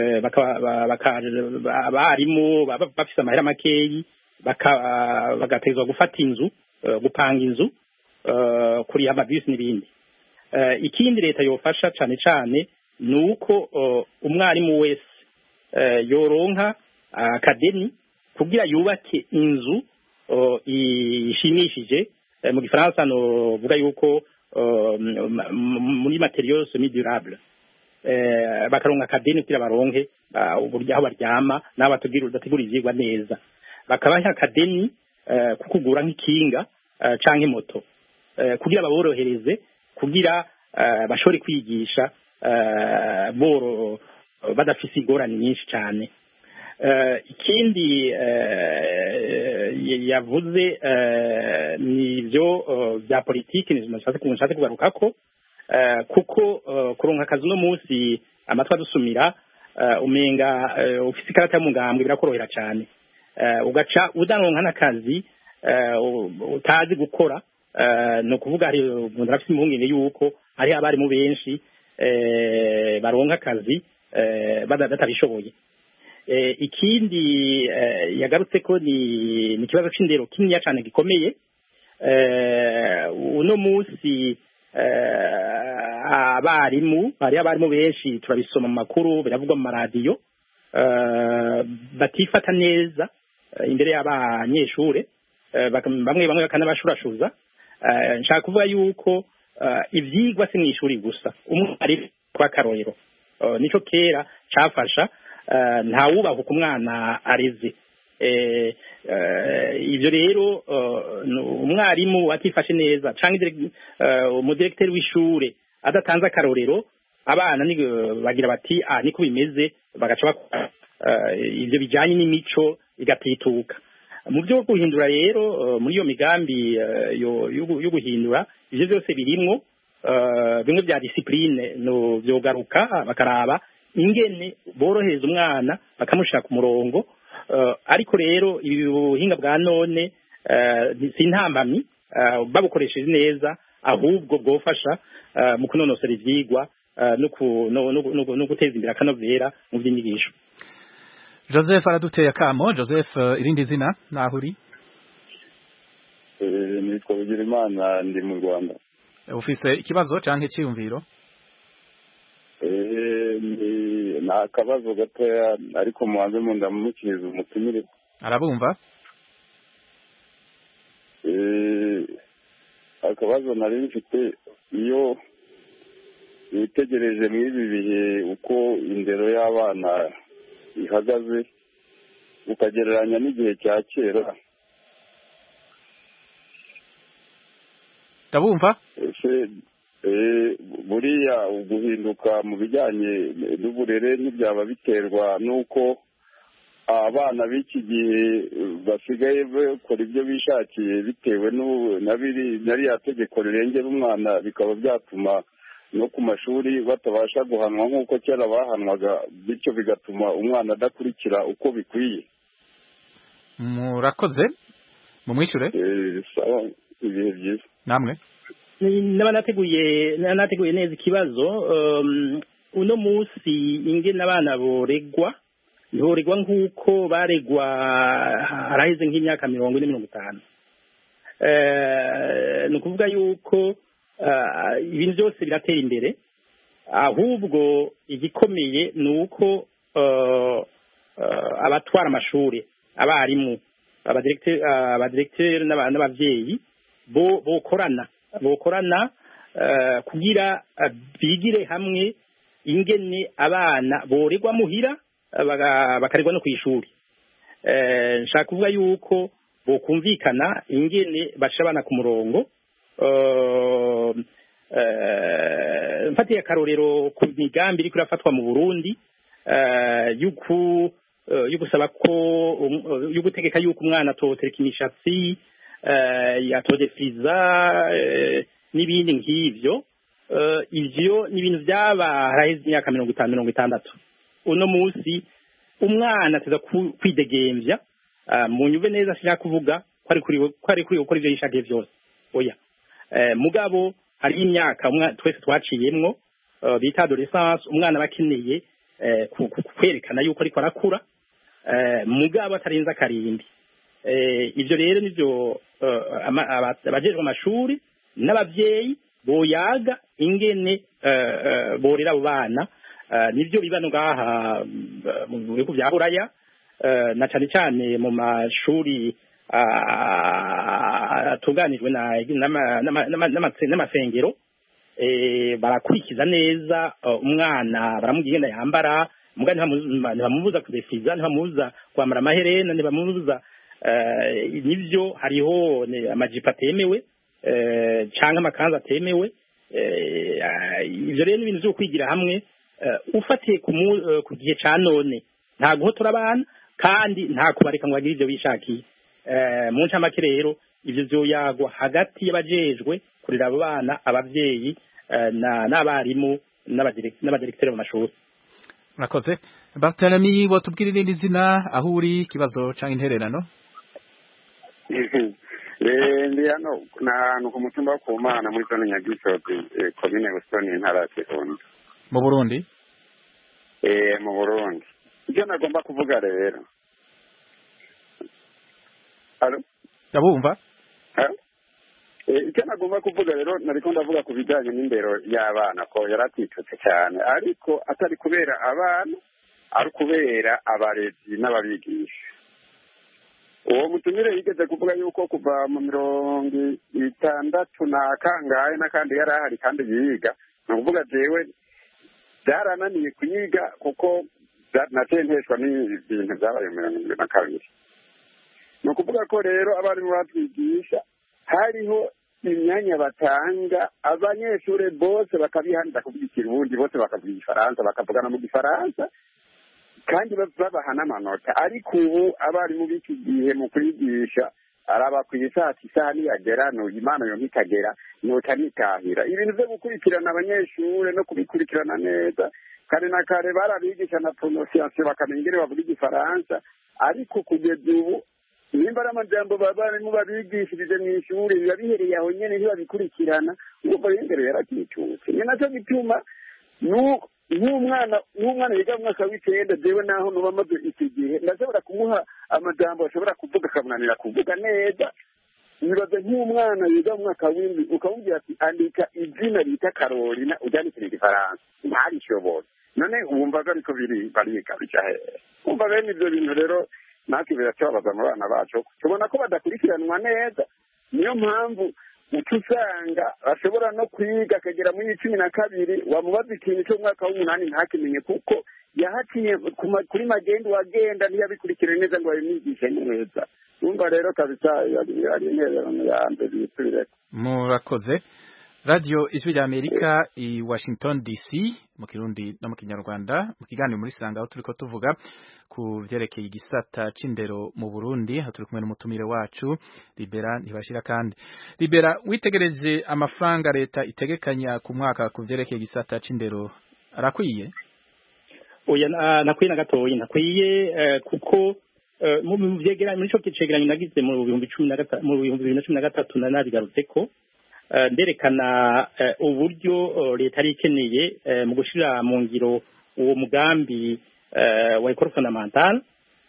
abarimu bafise amahera makeyi bagatezwa gufata inzu gupanga inzu kuriha amabisi n'ibindi ikindi leta yofasha cane cane nuko umwarimu wese yoronka akademi kugira yubake inzu ishimishije mu gifaransa no vuga yuko muri materiaux semi durable bakaronka akademi kugira baronke uburyo aho baryama n'abo bategura ivyigwa neza bakabaha akademi kukugura nk'ikinga canke moto kugira baborohereze kugira bashobore kwigisha boro badafise ingorane nyinshi cyane ikindi yavuze ni ibyo bya politiki nishatse kugarukako kuko kuronka akazi uno munsi amatwi adusumira umenga ufise ikarata y'umugambwe birakorohera cyane ugaca udaronka n'akazi utazi gukora ni ukuvuga hari umuntu arafise impungenge yuko hari abarimu benshi baronka akazi batabishoboye ikindi yagarutse ko ni ikibazo c'indero kininiya cane gikomeye uno munsi abarimu hari abarimu benshi turabisoma mu makuru biravugwa mu maradiyo batifata neza imbere y'abanyeshure bamwe bamwe bakanabashurashuza nshaka kuvuga yuko ivyigwa si mw'ishuri gusa umwarimu kw'akarorero nico kera cafasha ntawubaha ku mwana areze ivyo rero umwarimu atifashe neza canke umudirekiteri w'ishure adatanze akarorero abana bagira bati ah niko bimeze bagaca bakora ivyo bijanye n'imico igatituka mu byo guhindura rero muri iyo migambi yo guhindura ivyo byose birimwo bimwe bya discipline no vyogaruka bakaraba ingene borohereza umwana bakamushira ku murongo ariko rero ibi buhinga bwa none si ntambamyi babukoresheje neza ahubwo bwofasha mu kunonosera ivyigwa no guteza imbere akanovera mu by'inyigisho. Joseph araduteye akamo. Joseph irindi zina naho uri? Eh nitwa Bigirimana ndi mu Rwanda. Ufise ikibazo canke cyiyumviro? Eh ni na kabazo gatoya ariko muhanze mu ndamukiriza umutumire. Arabumva? Eh akabazo nari mfite iyo witegereje muri ibi bihe uko indero y'abana ihagaze ukagereranya n'igihe cya kera ndabumva buriya guhinduka mu bijyanye n'uburere ntibyaba biterwa n'uko abana b'iki gihe basigaye bakora ibyo bishakiye bitewe na ririya tegeko rirengera umwana bikaba byatuma no ku mashuri batabasha guhanwa nk'uko kera bahanwaga bityo bigatuma umwana adakurikira uko bikwiye. Murakoze mumwishyure. Ibihe byiza namwe. Naba nateguye nateguye neza ikibazo uno munsi ingene abana boregwa ntiboregwa nk'uko baregwa haraheze nk'imyaka mirongo ine mirongo itanu. Ni ukuvuga yuko ibintu byose biratera imbere ahubwo igikomeye ni uko abatwara amashuri abarimu abadiregiteri n'ababyeyi bokorana bokorana kugira bigire hamwe ingene abana boregwa muhira bakaregwa no ku ishuri. Nshaka kuvuga yuko bokumvikana ingene basha abana ku murongo. Mfatiye akarorero ku migambi iri kurafatwa mu Burundi yuko yugusaba ko yugutegeka yuko umwana atotereka imishatsi yatodefiza n'ibindi nk'ivyo ivyo ni ibintu byaba haraheze imyaka mirongo itanu mirongo itandatu. Uno munsi umwana ateza kwidegemvya mu nyuve neza sinshaka kuvuga ko ari kuri ko ari kuri gukora ivyo yishakiye byose oya mugabo hari imyaka twese twaciyemwo bita adolescence umwana bakeneye kwerekana yuko ariko arakura mugabo atarenza karindwi. Ivyo rero nivyo abajejwe amashuri n'abavyeyi boyaga ingene borera abo bana nivyo biba ngaha mu bihugu vya Buraya na cyane cyane mu mashuri atunganijwe n'amasengero barakurikiza neza umwana baramugira ingene yambara mugani ntibamubuza kudefiza ntibamubuza kwambara amaherena ntibamubuza nivyo hariho amajipo atemewe cyangwa amakanzu atemewe. Ivyo rero n'ibintu vyo kwigira hamwe ufatiye ku gihe ca none nta guhotora abana kandi nta kubareka ngo bagire ivyo bishakiye. Mu ncamake rero ivyo vyoyagwa hagati y'abajejwe kurera abo bana abavyeyi n'abarimu n'abadirekiteri mu mashuri. Murakoze. Barthelemy wotubwira irindi zina aho uri ikibazo canke intererano? ndi hano n'ahantu ku mutumba wo ku Mana muri zone Nyagisozi komine Busoni intara ya Kirundo mu Burundi. Eh mu Burundi icyo nagomba kuvuga rero Allo Ndabumva. icyo nagomba kuvuga rero nariko ndavuga ku bijyanye n'indero y'abana ko yaratitutse cyane ariko atari kubera abana ari kubera abarezi n'ababigisha. Uwo mutumire yigeze kuvuga yuko kuva mu mirongo itandatu na kangahe n'akandi yari ahari kandi yiga ni ukuvuga jewe byarananiye kuyiga kuko natenteshwa n'ibintu byabaye mu mirongo ibiri na kabiri. Ni ukuvuga ko rero abarimu batwigisha hariho imyanya batanga abanyeshuri bose bakabihanira kuvuga ikirundi bose bakavuga igifaransa bakavugana mu gifaransa kandi babaha n'amanota. Ariko ubu abarimu b'iki gihe mu kwigisha araba ku isaha isaha niyagera no imana yo ntikagera nota nitahira ibintu byo gukurikirana abanyeshuri no kubikurikirana neza kandi na kare barabigisha na prononciation bakamenya ingene bavuga igifaransa. Ariko kugeza ubu nimba ari amajambo babarimu babigishirije mu ishuri biba bihereye aho nyene ntibabikurikirana ubwo rero yarakitutse. Ni nacyo gituma n'umwana n'umwana yiga mu mwaka w'icenda jewe naho nuba maze iki gihe ndashobora kumuha amajambo ashobora kuvuga akamunanira kuvuga neza. Nibaze nk'umwana yiga mu mwaka w'indwi ukamubwira ati andika izina bita Carolina ujyanikira igifaransa ntarishobora none wumva ko ariko biri bariga bica hehe. Umva bene ivyo bintu rero natwe biratubabaza mu bana bacu tubona ko badakurikiranwa neza. Niyo mpamvu uca usanga ashobora no kwiga akagera muri cumi na kabiri wamubaza ikintu cy'umwaka w'umunani ntakimenye kuko yahaciye kuri magendu wagenda ntiyabikurikire neza ngo babimwigishe neza. Numva rero kabisa ari intererano ya mbere yitubireko. Murakoze. Radio Ijwi rya Amerika i Washington D C mu Kirundi no mu Kinyarwanda mu kiganiro muri Sanga aho turiko tuvuga ku vyerekeye igisata c'indero mu Burundi. Aho turi kumwe n'umutumire wacu Libera Ntibashira. Kandi Libera, witegereje amafaranga leta itegekanya ku mwaka ku vyerekeye igisata c'indero arakwiye? Oya nakwiye na gatoyi nakwiye kuko mu vyegeranyo muri cyo kicegeranyo nagize mu bihumbi cumi na gatatu mu bihumbi bibiri na cumi na gatatu nanabigarutseko nderekana uburyo leta ari ikeneye mu gushira mu ngiro uwo mugambi wa école fondamentale.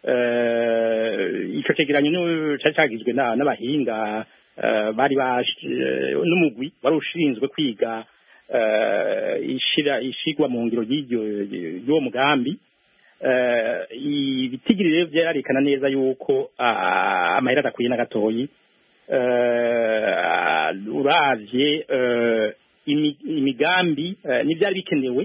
Ico cegeranyo cari cagizwe n'abahinga bari n'umugwi wari ushinzwe kwiga ishira ishigwa mu ngiro y'uwo mugambi. Ibitigiri rero vyerekana neza yuko amahera adakwiye na gatoyi. Uravye imigambi n'ivyari bikenewe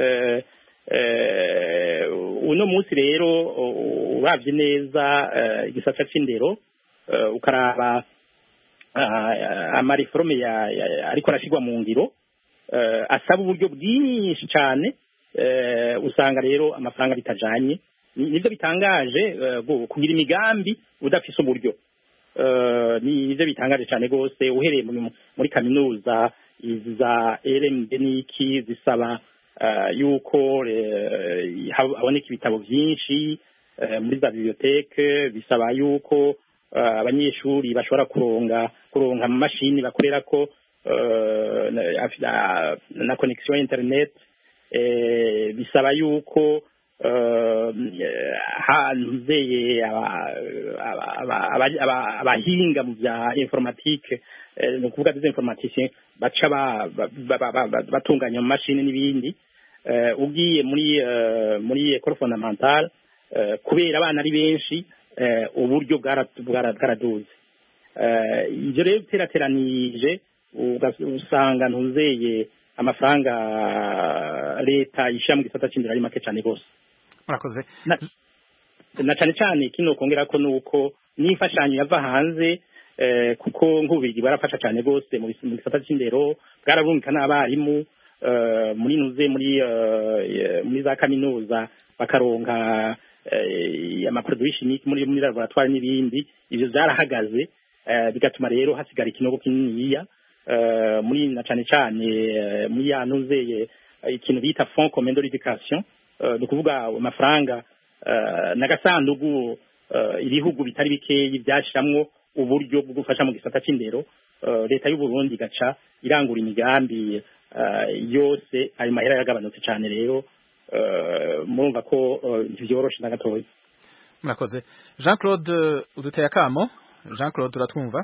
uno munsi rero uravye neza igisata c'indero ukaraba amareforme ariko arashigwa mu ngiro asaba uburyo bwinshi cyane usanga rero amafaranga bitajanye nivyo bitangaje kugira imigambi udafise uburyo. Ni ivyo bitangaje cyane gose uhereye muri kaminuza za R M D niki zisaba yuko haboneka ibitabo vyinshi muri za bibliothèque, bisaba yuko abanyeshuri bashobora kuronga kuronka amamashini bakorerako na connexion internet, bisaba yuko hanzeye abahinga mu bya informatique ni ukuvuga des informaticiens baca batunganya mu mashini n'ibindi. Ugiye muri muri école fondamentale kubera abana ari benshi uburyo bwaraduze. Ivyo rero terateranije usanga ntuzeye amafaranga leta ishira mu gisata c'indero ari make cyane gose. Murakoze. Na cyane cyane kino kongera ko nuko n'imfashanyo yava hanze kuko nk'ubigi barafasha cyane gose mu gisata c'indero, bwarabungika n'abarimu muri nuze muri muri za kaminuza bakaronka amaproduits chimiques muri muri laboratoire n'ibindi. Ivyo byarahagaze bigatuma rero hasigara ikinogo kininiya muri na cyane cyane muri ya nuze ikintu bita Fonds commun de l'éducation, ni ukuvuga amafaranga n'agasandugu ibihugu bitari bikeyi byashiramwo uburyo bwo gufasha mu gisata c'indero. Leta y'u Burundi gaca irangura imigambi yose ayo mahera yagabanutse cyane rero murumva ko ntibyoroshe na gatoya. Murakoze. Jean Claude uduteye akamo. Jean Claude uratwumva?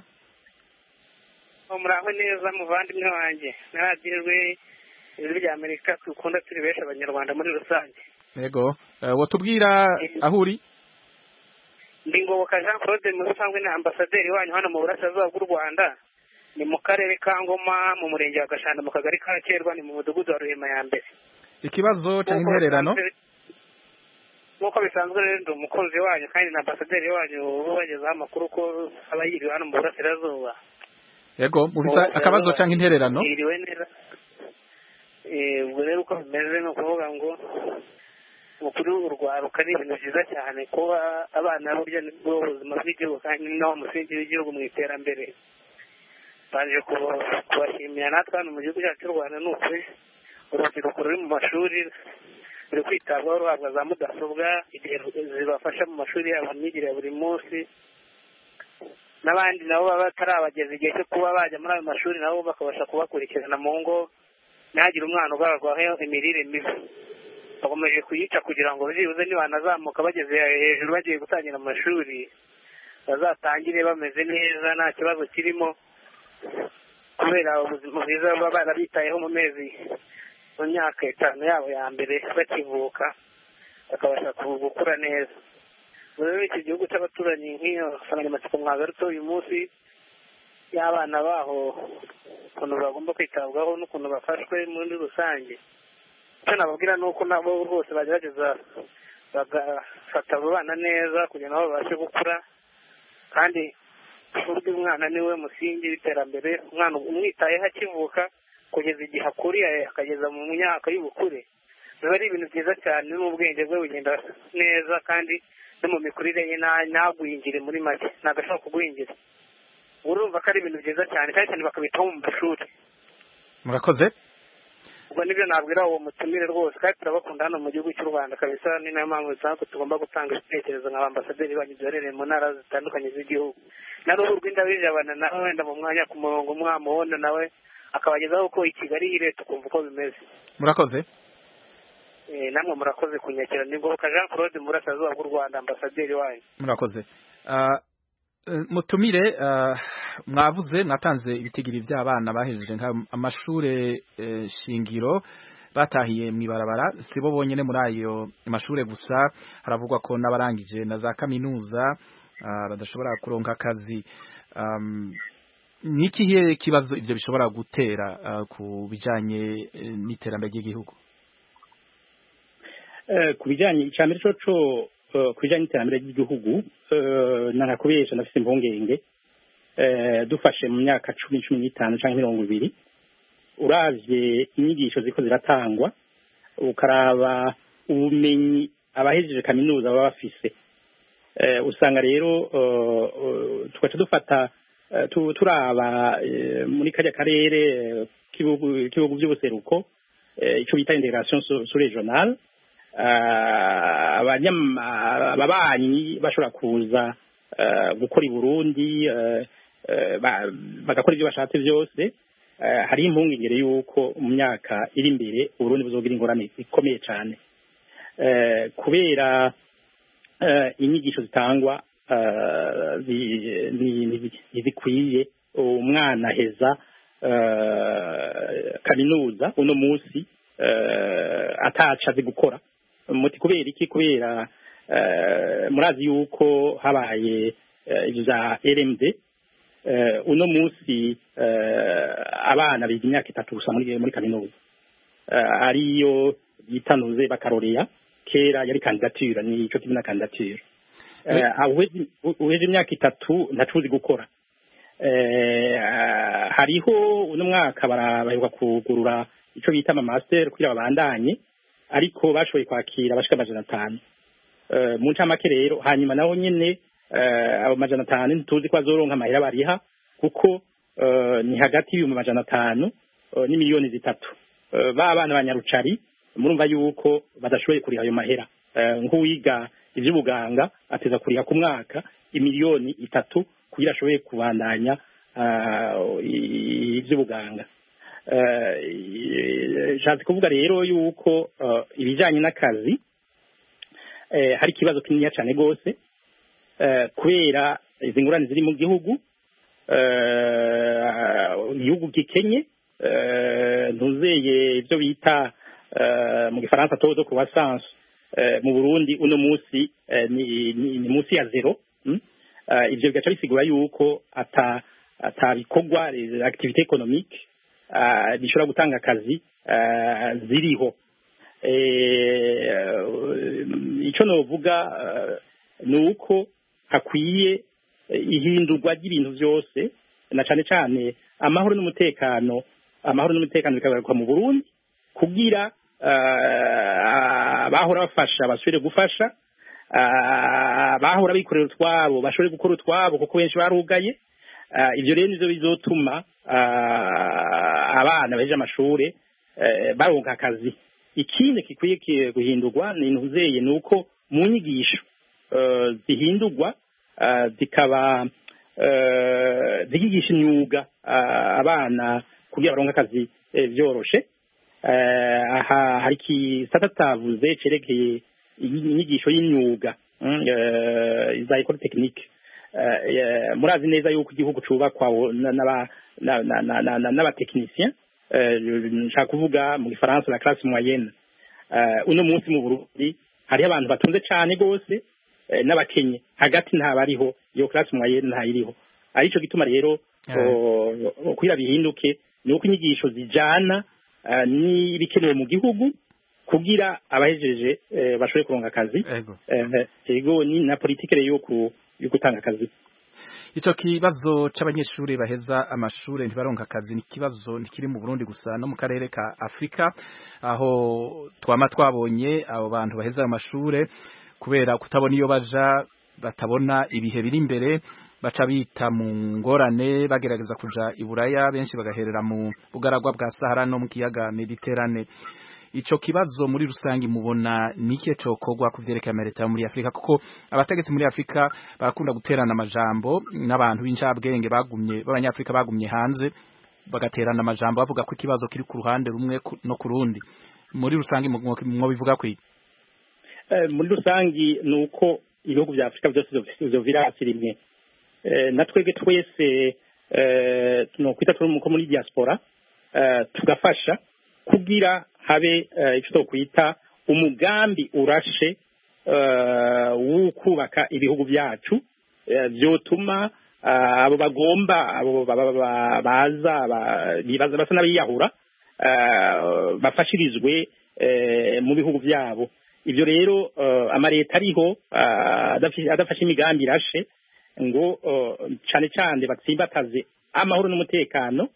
Muraho neza muvandimwe wanjye, naragirwe ijwi rya Amerika dukunda turi benshi abanyarwanda muri rusange. Yego, watubwira aho uri? Ndi Ngoboka Jean Claude, mu rusanzwe ni ambasaderi wanyu hano mu burasirazuba bw'u Rwanda, ni mu karere ka Ngoma mu murenge wa Gashanda mu kagari ka Kerwa, ni mu mudugudu wa Ruhima ya mbere. Ikibazo cyangwa intererano? Nk'uko bisanzwe rero ndi umukozi wanyu kandi na ambasaderi wanyu ubagezaho amakuru ko aba yiriwe hano mu burasirazuba. Yego, mubisa akabazo cyangwa intererano? Yiriwe neza. Eh, ubwo rero uko bimeze ni ukuvuga ngo ukuri urwaruka ni ibintu byiza cyane kuba abana burya nibwo buzima bw'igihugu kandi naho umusingi w'igihugu mu iterambere. Baje kubashimira natwe hano mu gihugu cyacu cy'u Rwanda ni ukuri urubyiruko ruri mu mashuri ruri kwitabwaho ruhabwa za mudasobwa igihe zibafasha mu mashuri yabo imyigire ya buri munsi, n'abandi nabo baba batarabageza igihe cyo kuba bajya muri ayo mashuri nabo bakabasha kubakurikirana mu ngo ntihagire umwana ugaragwaho imirire mibi. Bakomeje kuyica kugira ngo byibuze nibanazamuka bageze hejuru bagiye gutangira amashuri bazatangire bameze neza nta kibazo kirimo, kubera ubuzima bwiza baba barabitayeho mu mezi mu myaka itanu yabo ya mbere bakivuka bakabasha gukura neza. Rero iki gihugu cy'abaturanyi nk'iyo nsanganyamatsiko mwagarutse uyu munsi y'abana baho ukuntu bagomba kwitabwaho n'ukuntu bafashwe muri rusange. Icyo nababwira ni uko nabo rwose bagerageza bagafata abo bana neza kugira ngo babashe gukura, kandi burya umwana niwe musingi w'iterambere. Umwana umwitayeho akivuka kugeza igihe akuriye akageza mu myaka y'ubukure, biba ari ibintu byiza cyane, n'ubwenge bwe bugenda neza, kandi no mu mikurire ye ntagwingire, muri make ntagashobora kugwingira. Urumva ko ari ibintu byiza cyane, kandi cyane bakabitaho mu mashuri. Murakoze. Ubwo nibyo nabwira uwo mutumire rwose, kandi turabakunda hano mu gihugu cy'u Rwanda kabisa. Ni nayo mpamvu bisaba ko tugomba gutanga ibitekerezo nk'abambasaderi banyu duherereye mu ntara zitandukanye z'igihugu. Na Ruhu Rw'Indabijabana nawe wenda mu mwanya ku murongo mwamubona nawe akabagezaho uko i Kigali hire tukumva uko bimeze. Murakoze. Eh, namwe murakoze kunyakira. Ni Ngoboka Jean Claude mu Burasirazuba bw'u Rwanda, ambasaderi wanyu. Murakoze. Uh, mutumire uh, mwavuze mwatanze ibitigiri by'abana bahejeje nk'amashure uh, shingiro batahiye mwibarabara, sibo bonyene muri ayo mashure gusa, haravugwa ko n'abarangije na za kaminuza uh, badashobora kuronka akazi. Um, nikihe kibazo ivyo bishobora gutera uh, ku bijanye uh, n'iterambere ry'igihugu? Uh, ku bijanye icambere coco ku bijanye n'iterambere ry'igihugu, narakubesha nafise impungenge. Dufashe mu myaka cumi cumi n'itanu canke mirongo ibiri, uravye inyigisho ziko ziratangwa, ukaraba ubumenyi abahejeje kaminuza baba bafise, usanga rero tugaca dufata turaba muri karya karere k'ibihugu by'ubuseruko, ico bita integration sous-régionale. Ababanyi bashobora kuza gukora i Burundi bagakora ibyo bashatse byose. Hari impungenge yuko mu myaka iri imbere Burundi buzogira ingorane ikomeye cyane, kubera inyigisho zitangwa zikwiye. Umwana heza kaminuza uno munsi ataca azi gukora muti kubera iki? Kubera murazi yuko habaye za R M D. Uno munsi abana biga imyaka itatu gusa muri muri kaminuza, ariyo yitanuze bakaroreya. Kera yari kandidature, ni ico kimwe na kandidature. Uheje imyaka itatu ntacuzi gukora. Hariho uno mwaka barabaheruka kugurura ico bita ama master kugira babandanye, ariko bashoboye kwakira abashika amajana atanu mu ncamake rero. Hanyuma naho nyene abo majana atanu ntituzi ko azoronka amahera bariha, kuko ni hagati y'ibihumbi amajana atanu ni miliyoni zitatu. Ba bana banyarucari murumva yuko badashoboye kuriha ayo mahera. Nk'uwiga ivy'ubuganga ateza kuriha ku mwaka imiliyoni itatu kugira ashobore kubandanya ivy'ubuganga. Nshatse kuvuga rero yuko ibijanye n'akazi hari ikibazo kinini cyane gose, kubera izi ngurane ziri mu gihugu. Igihugu gikenye, ntuzeye ibyo bita mu gifaransa taux de croissance mu Burundi uno munsi ni munsi ya zero. Ivyo bigaca bisigura yuko ata atabikorwa activité économique bishobora gutanga akazi ziriho. Ico novuga ni uko hakwiye ihindurwa ry'ibintu byose, na cane cane amahoro n'umutekano amahoro n'umutekano bikagaruka mu Burundi, kugira bahora bafasha basubire gufasha, bahora bikorera utwabo bashobore gukora utwabo kuko benshi barugaye. Ivyo rero nivyo bizotuma abana beje amashure baronka akazi. Ikindi kikwiye guhindurwa ni ntuzeye nuko mu nyigisho zihindurwa zikaba zigisha imyuga abana kugira baronka akazi vyoroshe. Aha hari kisata tavuze cerekeye inyigisho y'imyuga za école technique. Murazi neza yuko igihugu cubakwa n'abatekinisien, nshaka kuvuga mu gifaransa la classe moyenne. Uno munsi mu Burundi hari abantu batunze cyane gose n'abakenye, hagati ntabariho iyo classe moyenne ntayiriho. Arico gituma rero kugira bihinduke ni uko inyigisho zijana n'ibikenewe mu gihugu kugira abahejeje bashobore kuronka akazi ego ni na politike yo gutanga akazi. Ico kibazo c'abanyeshuri baheza amashure ntibaronka akazi ni kibazo ntikiri mu Burundi gusa no mu karere ka Afrika aho twama twabonye abo bantu baheza amashure kubera kutabona iyo baja batabona ibihe biri imbere baca bita mu ngorane bagerageza kuja i Buraya benshi bagaherera mu bugaragwa bwa Sahara no mu kiyaga Mediterane. Ico kibazo muri rusangi mubona nike cokogwa kuvyerekeye amareta muri Afrika kuko abategetsi muri Afrika barakunda guterana amajambo n'abantu b'incabwenge bagumye b'abanyafrika bagumye hanze bagaterana amajambo bavuga ko ikibazo kiri ku ruhande rumwe no ku rundi. Muri rusangi mwo bivuga kwi eh muri rusangi nuko ibihugu vya Afrika byose byo virasi rimwe eh natwege twese eh no kwita turi muri diaspora eh tugafasha kugira habe icyo twokwita umugambi urashe wo kubaka ibihugu byacu byotuma abo bagomba abo baza bibaza basa n'abiyahura bafashirizwe mu bihugu byabo. Ibyo rero amareta ariho adafashe imigambi irashe ngo cyane cyane batsimbataze amahoro n'umutekano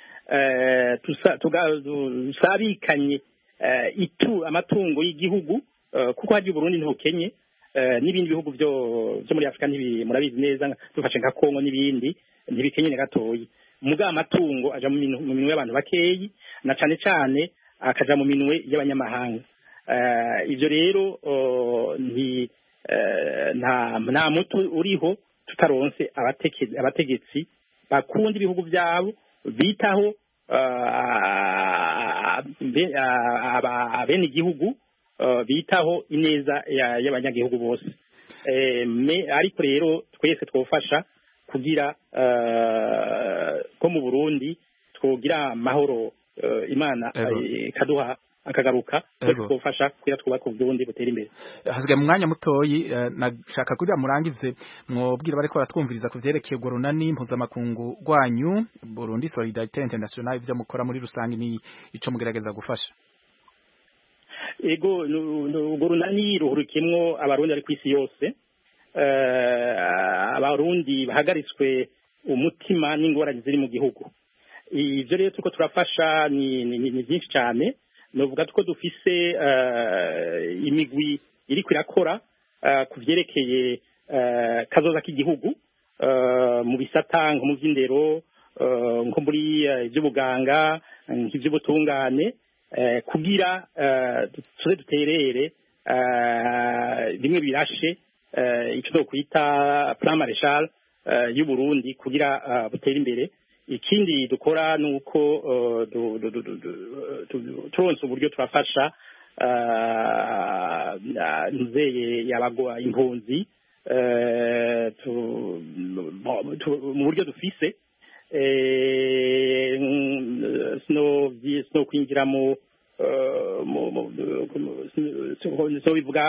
tusabikanye itu amatungo y'igihugu kuko hagiye Burundi ntukenye n'ibindi bihugu byo byo muri Afrika ntibi murabizi neza dufashe nka Kongo n'ibindi ntibikenye ne gatoyi muga amatungo aja mu minwe y'abantu bakeyi na cyane cyane akaja mu minwe y'abanyamahanga. Ivyo rero nti nta nta mutu uriho tutaronse abategetsi bakunda ibihugu byabo bitaho abene igihugu bitaho ineza y'abanyagihugu bose. Ariko rero twese twofasha kugira ko mu Burundi twogira amahoro Imana kaduha akagaruka twofasha kugira twubaka Burundi butera imbere. Hasigaye mu mwanya mutoyi nashaka kugira murangize mwobwira bariko baratwumviriza kuvyerekeye gorunani mpuzamakungu rwanyu Burundi Solidarité Internationale ivyo mukora muri rusangi ni ico mugerageza gufasha. Ego gorunani ruhurikimwo abarundi ari kwisi yose abarundi bahagaritswe umutima n'ingorane ziri mu gihugu. Ivyo rero tuko turafasha ni ni byinshi cyane novuga tuko dufise imigwi iri kwirakora kuvyerekeye kazoza k'igihugu mu bisata nko mu vy'indero nko muri ivy'ubuganga nk'ivy'ubutungane kugira tuze duterere bimwe birashe icyo no kwita plan Marshall y'u Burundi kugira butere imbere. Ikindi dukora nuko turonse uburyo turafasha nzeye yabagwa impunzi mu buryo dufise sino sino kwinjira mu so bivuga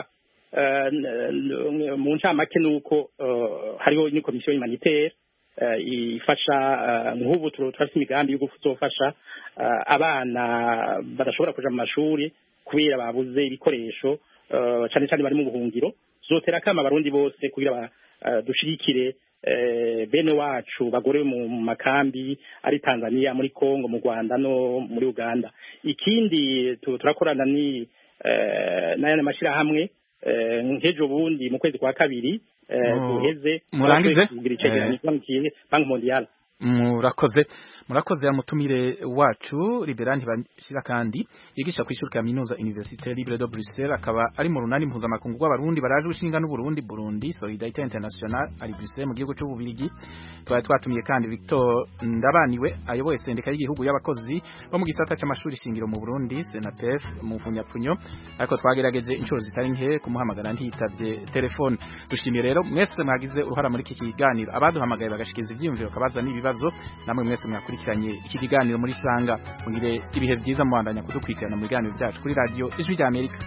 mu ncamake nuko hariho ni komisiyo humanitaire ifasha nk'ubu turafite imigambi yo gufasha abana badashobora kuja mu mashuri kubera babuze ibikoresho cyane cyane bari mu buhungiro zotera kama abarundi bose kugira dushirikire bene wacu bagorewe mu makambi ari Tanzania muri Kongo mu Rwanda no muri Uganda. Ikindi turakorana ni n'ayana mashira hamwe nkejo bundi mu kwezi kwa kabiri duheze murangize Bank Mondial. Murakoze murakoze ya mutumire wacu Liberani bashira kandi yigisha kwishura kaminuza Université Libre de Bruxelles akaba ari mu runani mpuzamakungu rw'abarundi baraje ushinga n'u Burundi Burundi Solidarité Internationale ari Bruxelles mu gihugu cy'u Bubiligi. Twari twatumiye kandi Victor Ndabaniwe ayoboye sendika y'igihugu y'abakozi bo mu gisata cy'amashuri shingiro mu Burundi Senapef mu Funyapfunyo ariko twagerageje inshuro zitari nke kumuhamagara ntitavye telefone. Dushimiye rero mwese mwagize uruhara muri iki kiganiro abaduhamagaye bagashikiza ivyiyumviro kabaza n'ibibazo namwe mwese mwakurikiranye iki kiganiro muri Sanga mugire ibihe byiza muandanya kudukurikirana mu biganiro byacu kuri radio Ijwi ry'Amerika.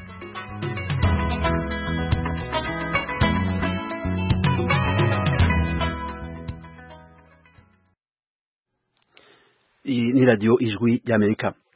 ni radio ijwi ry'Amerika.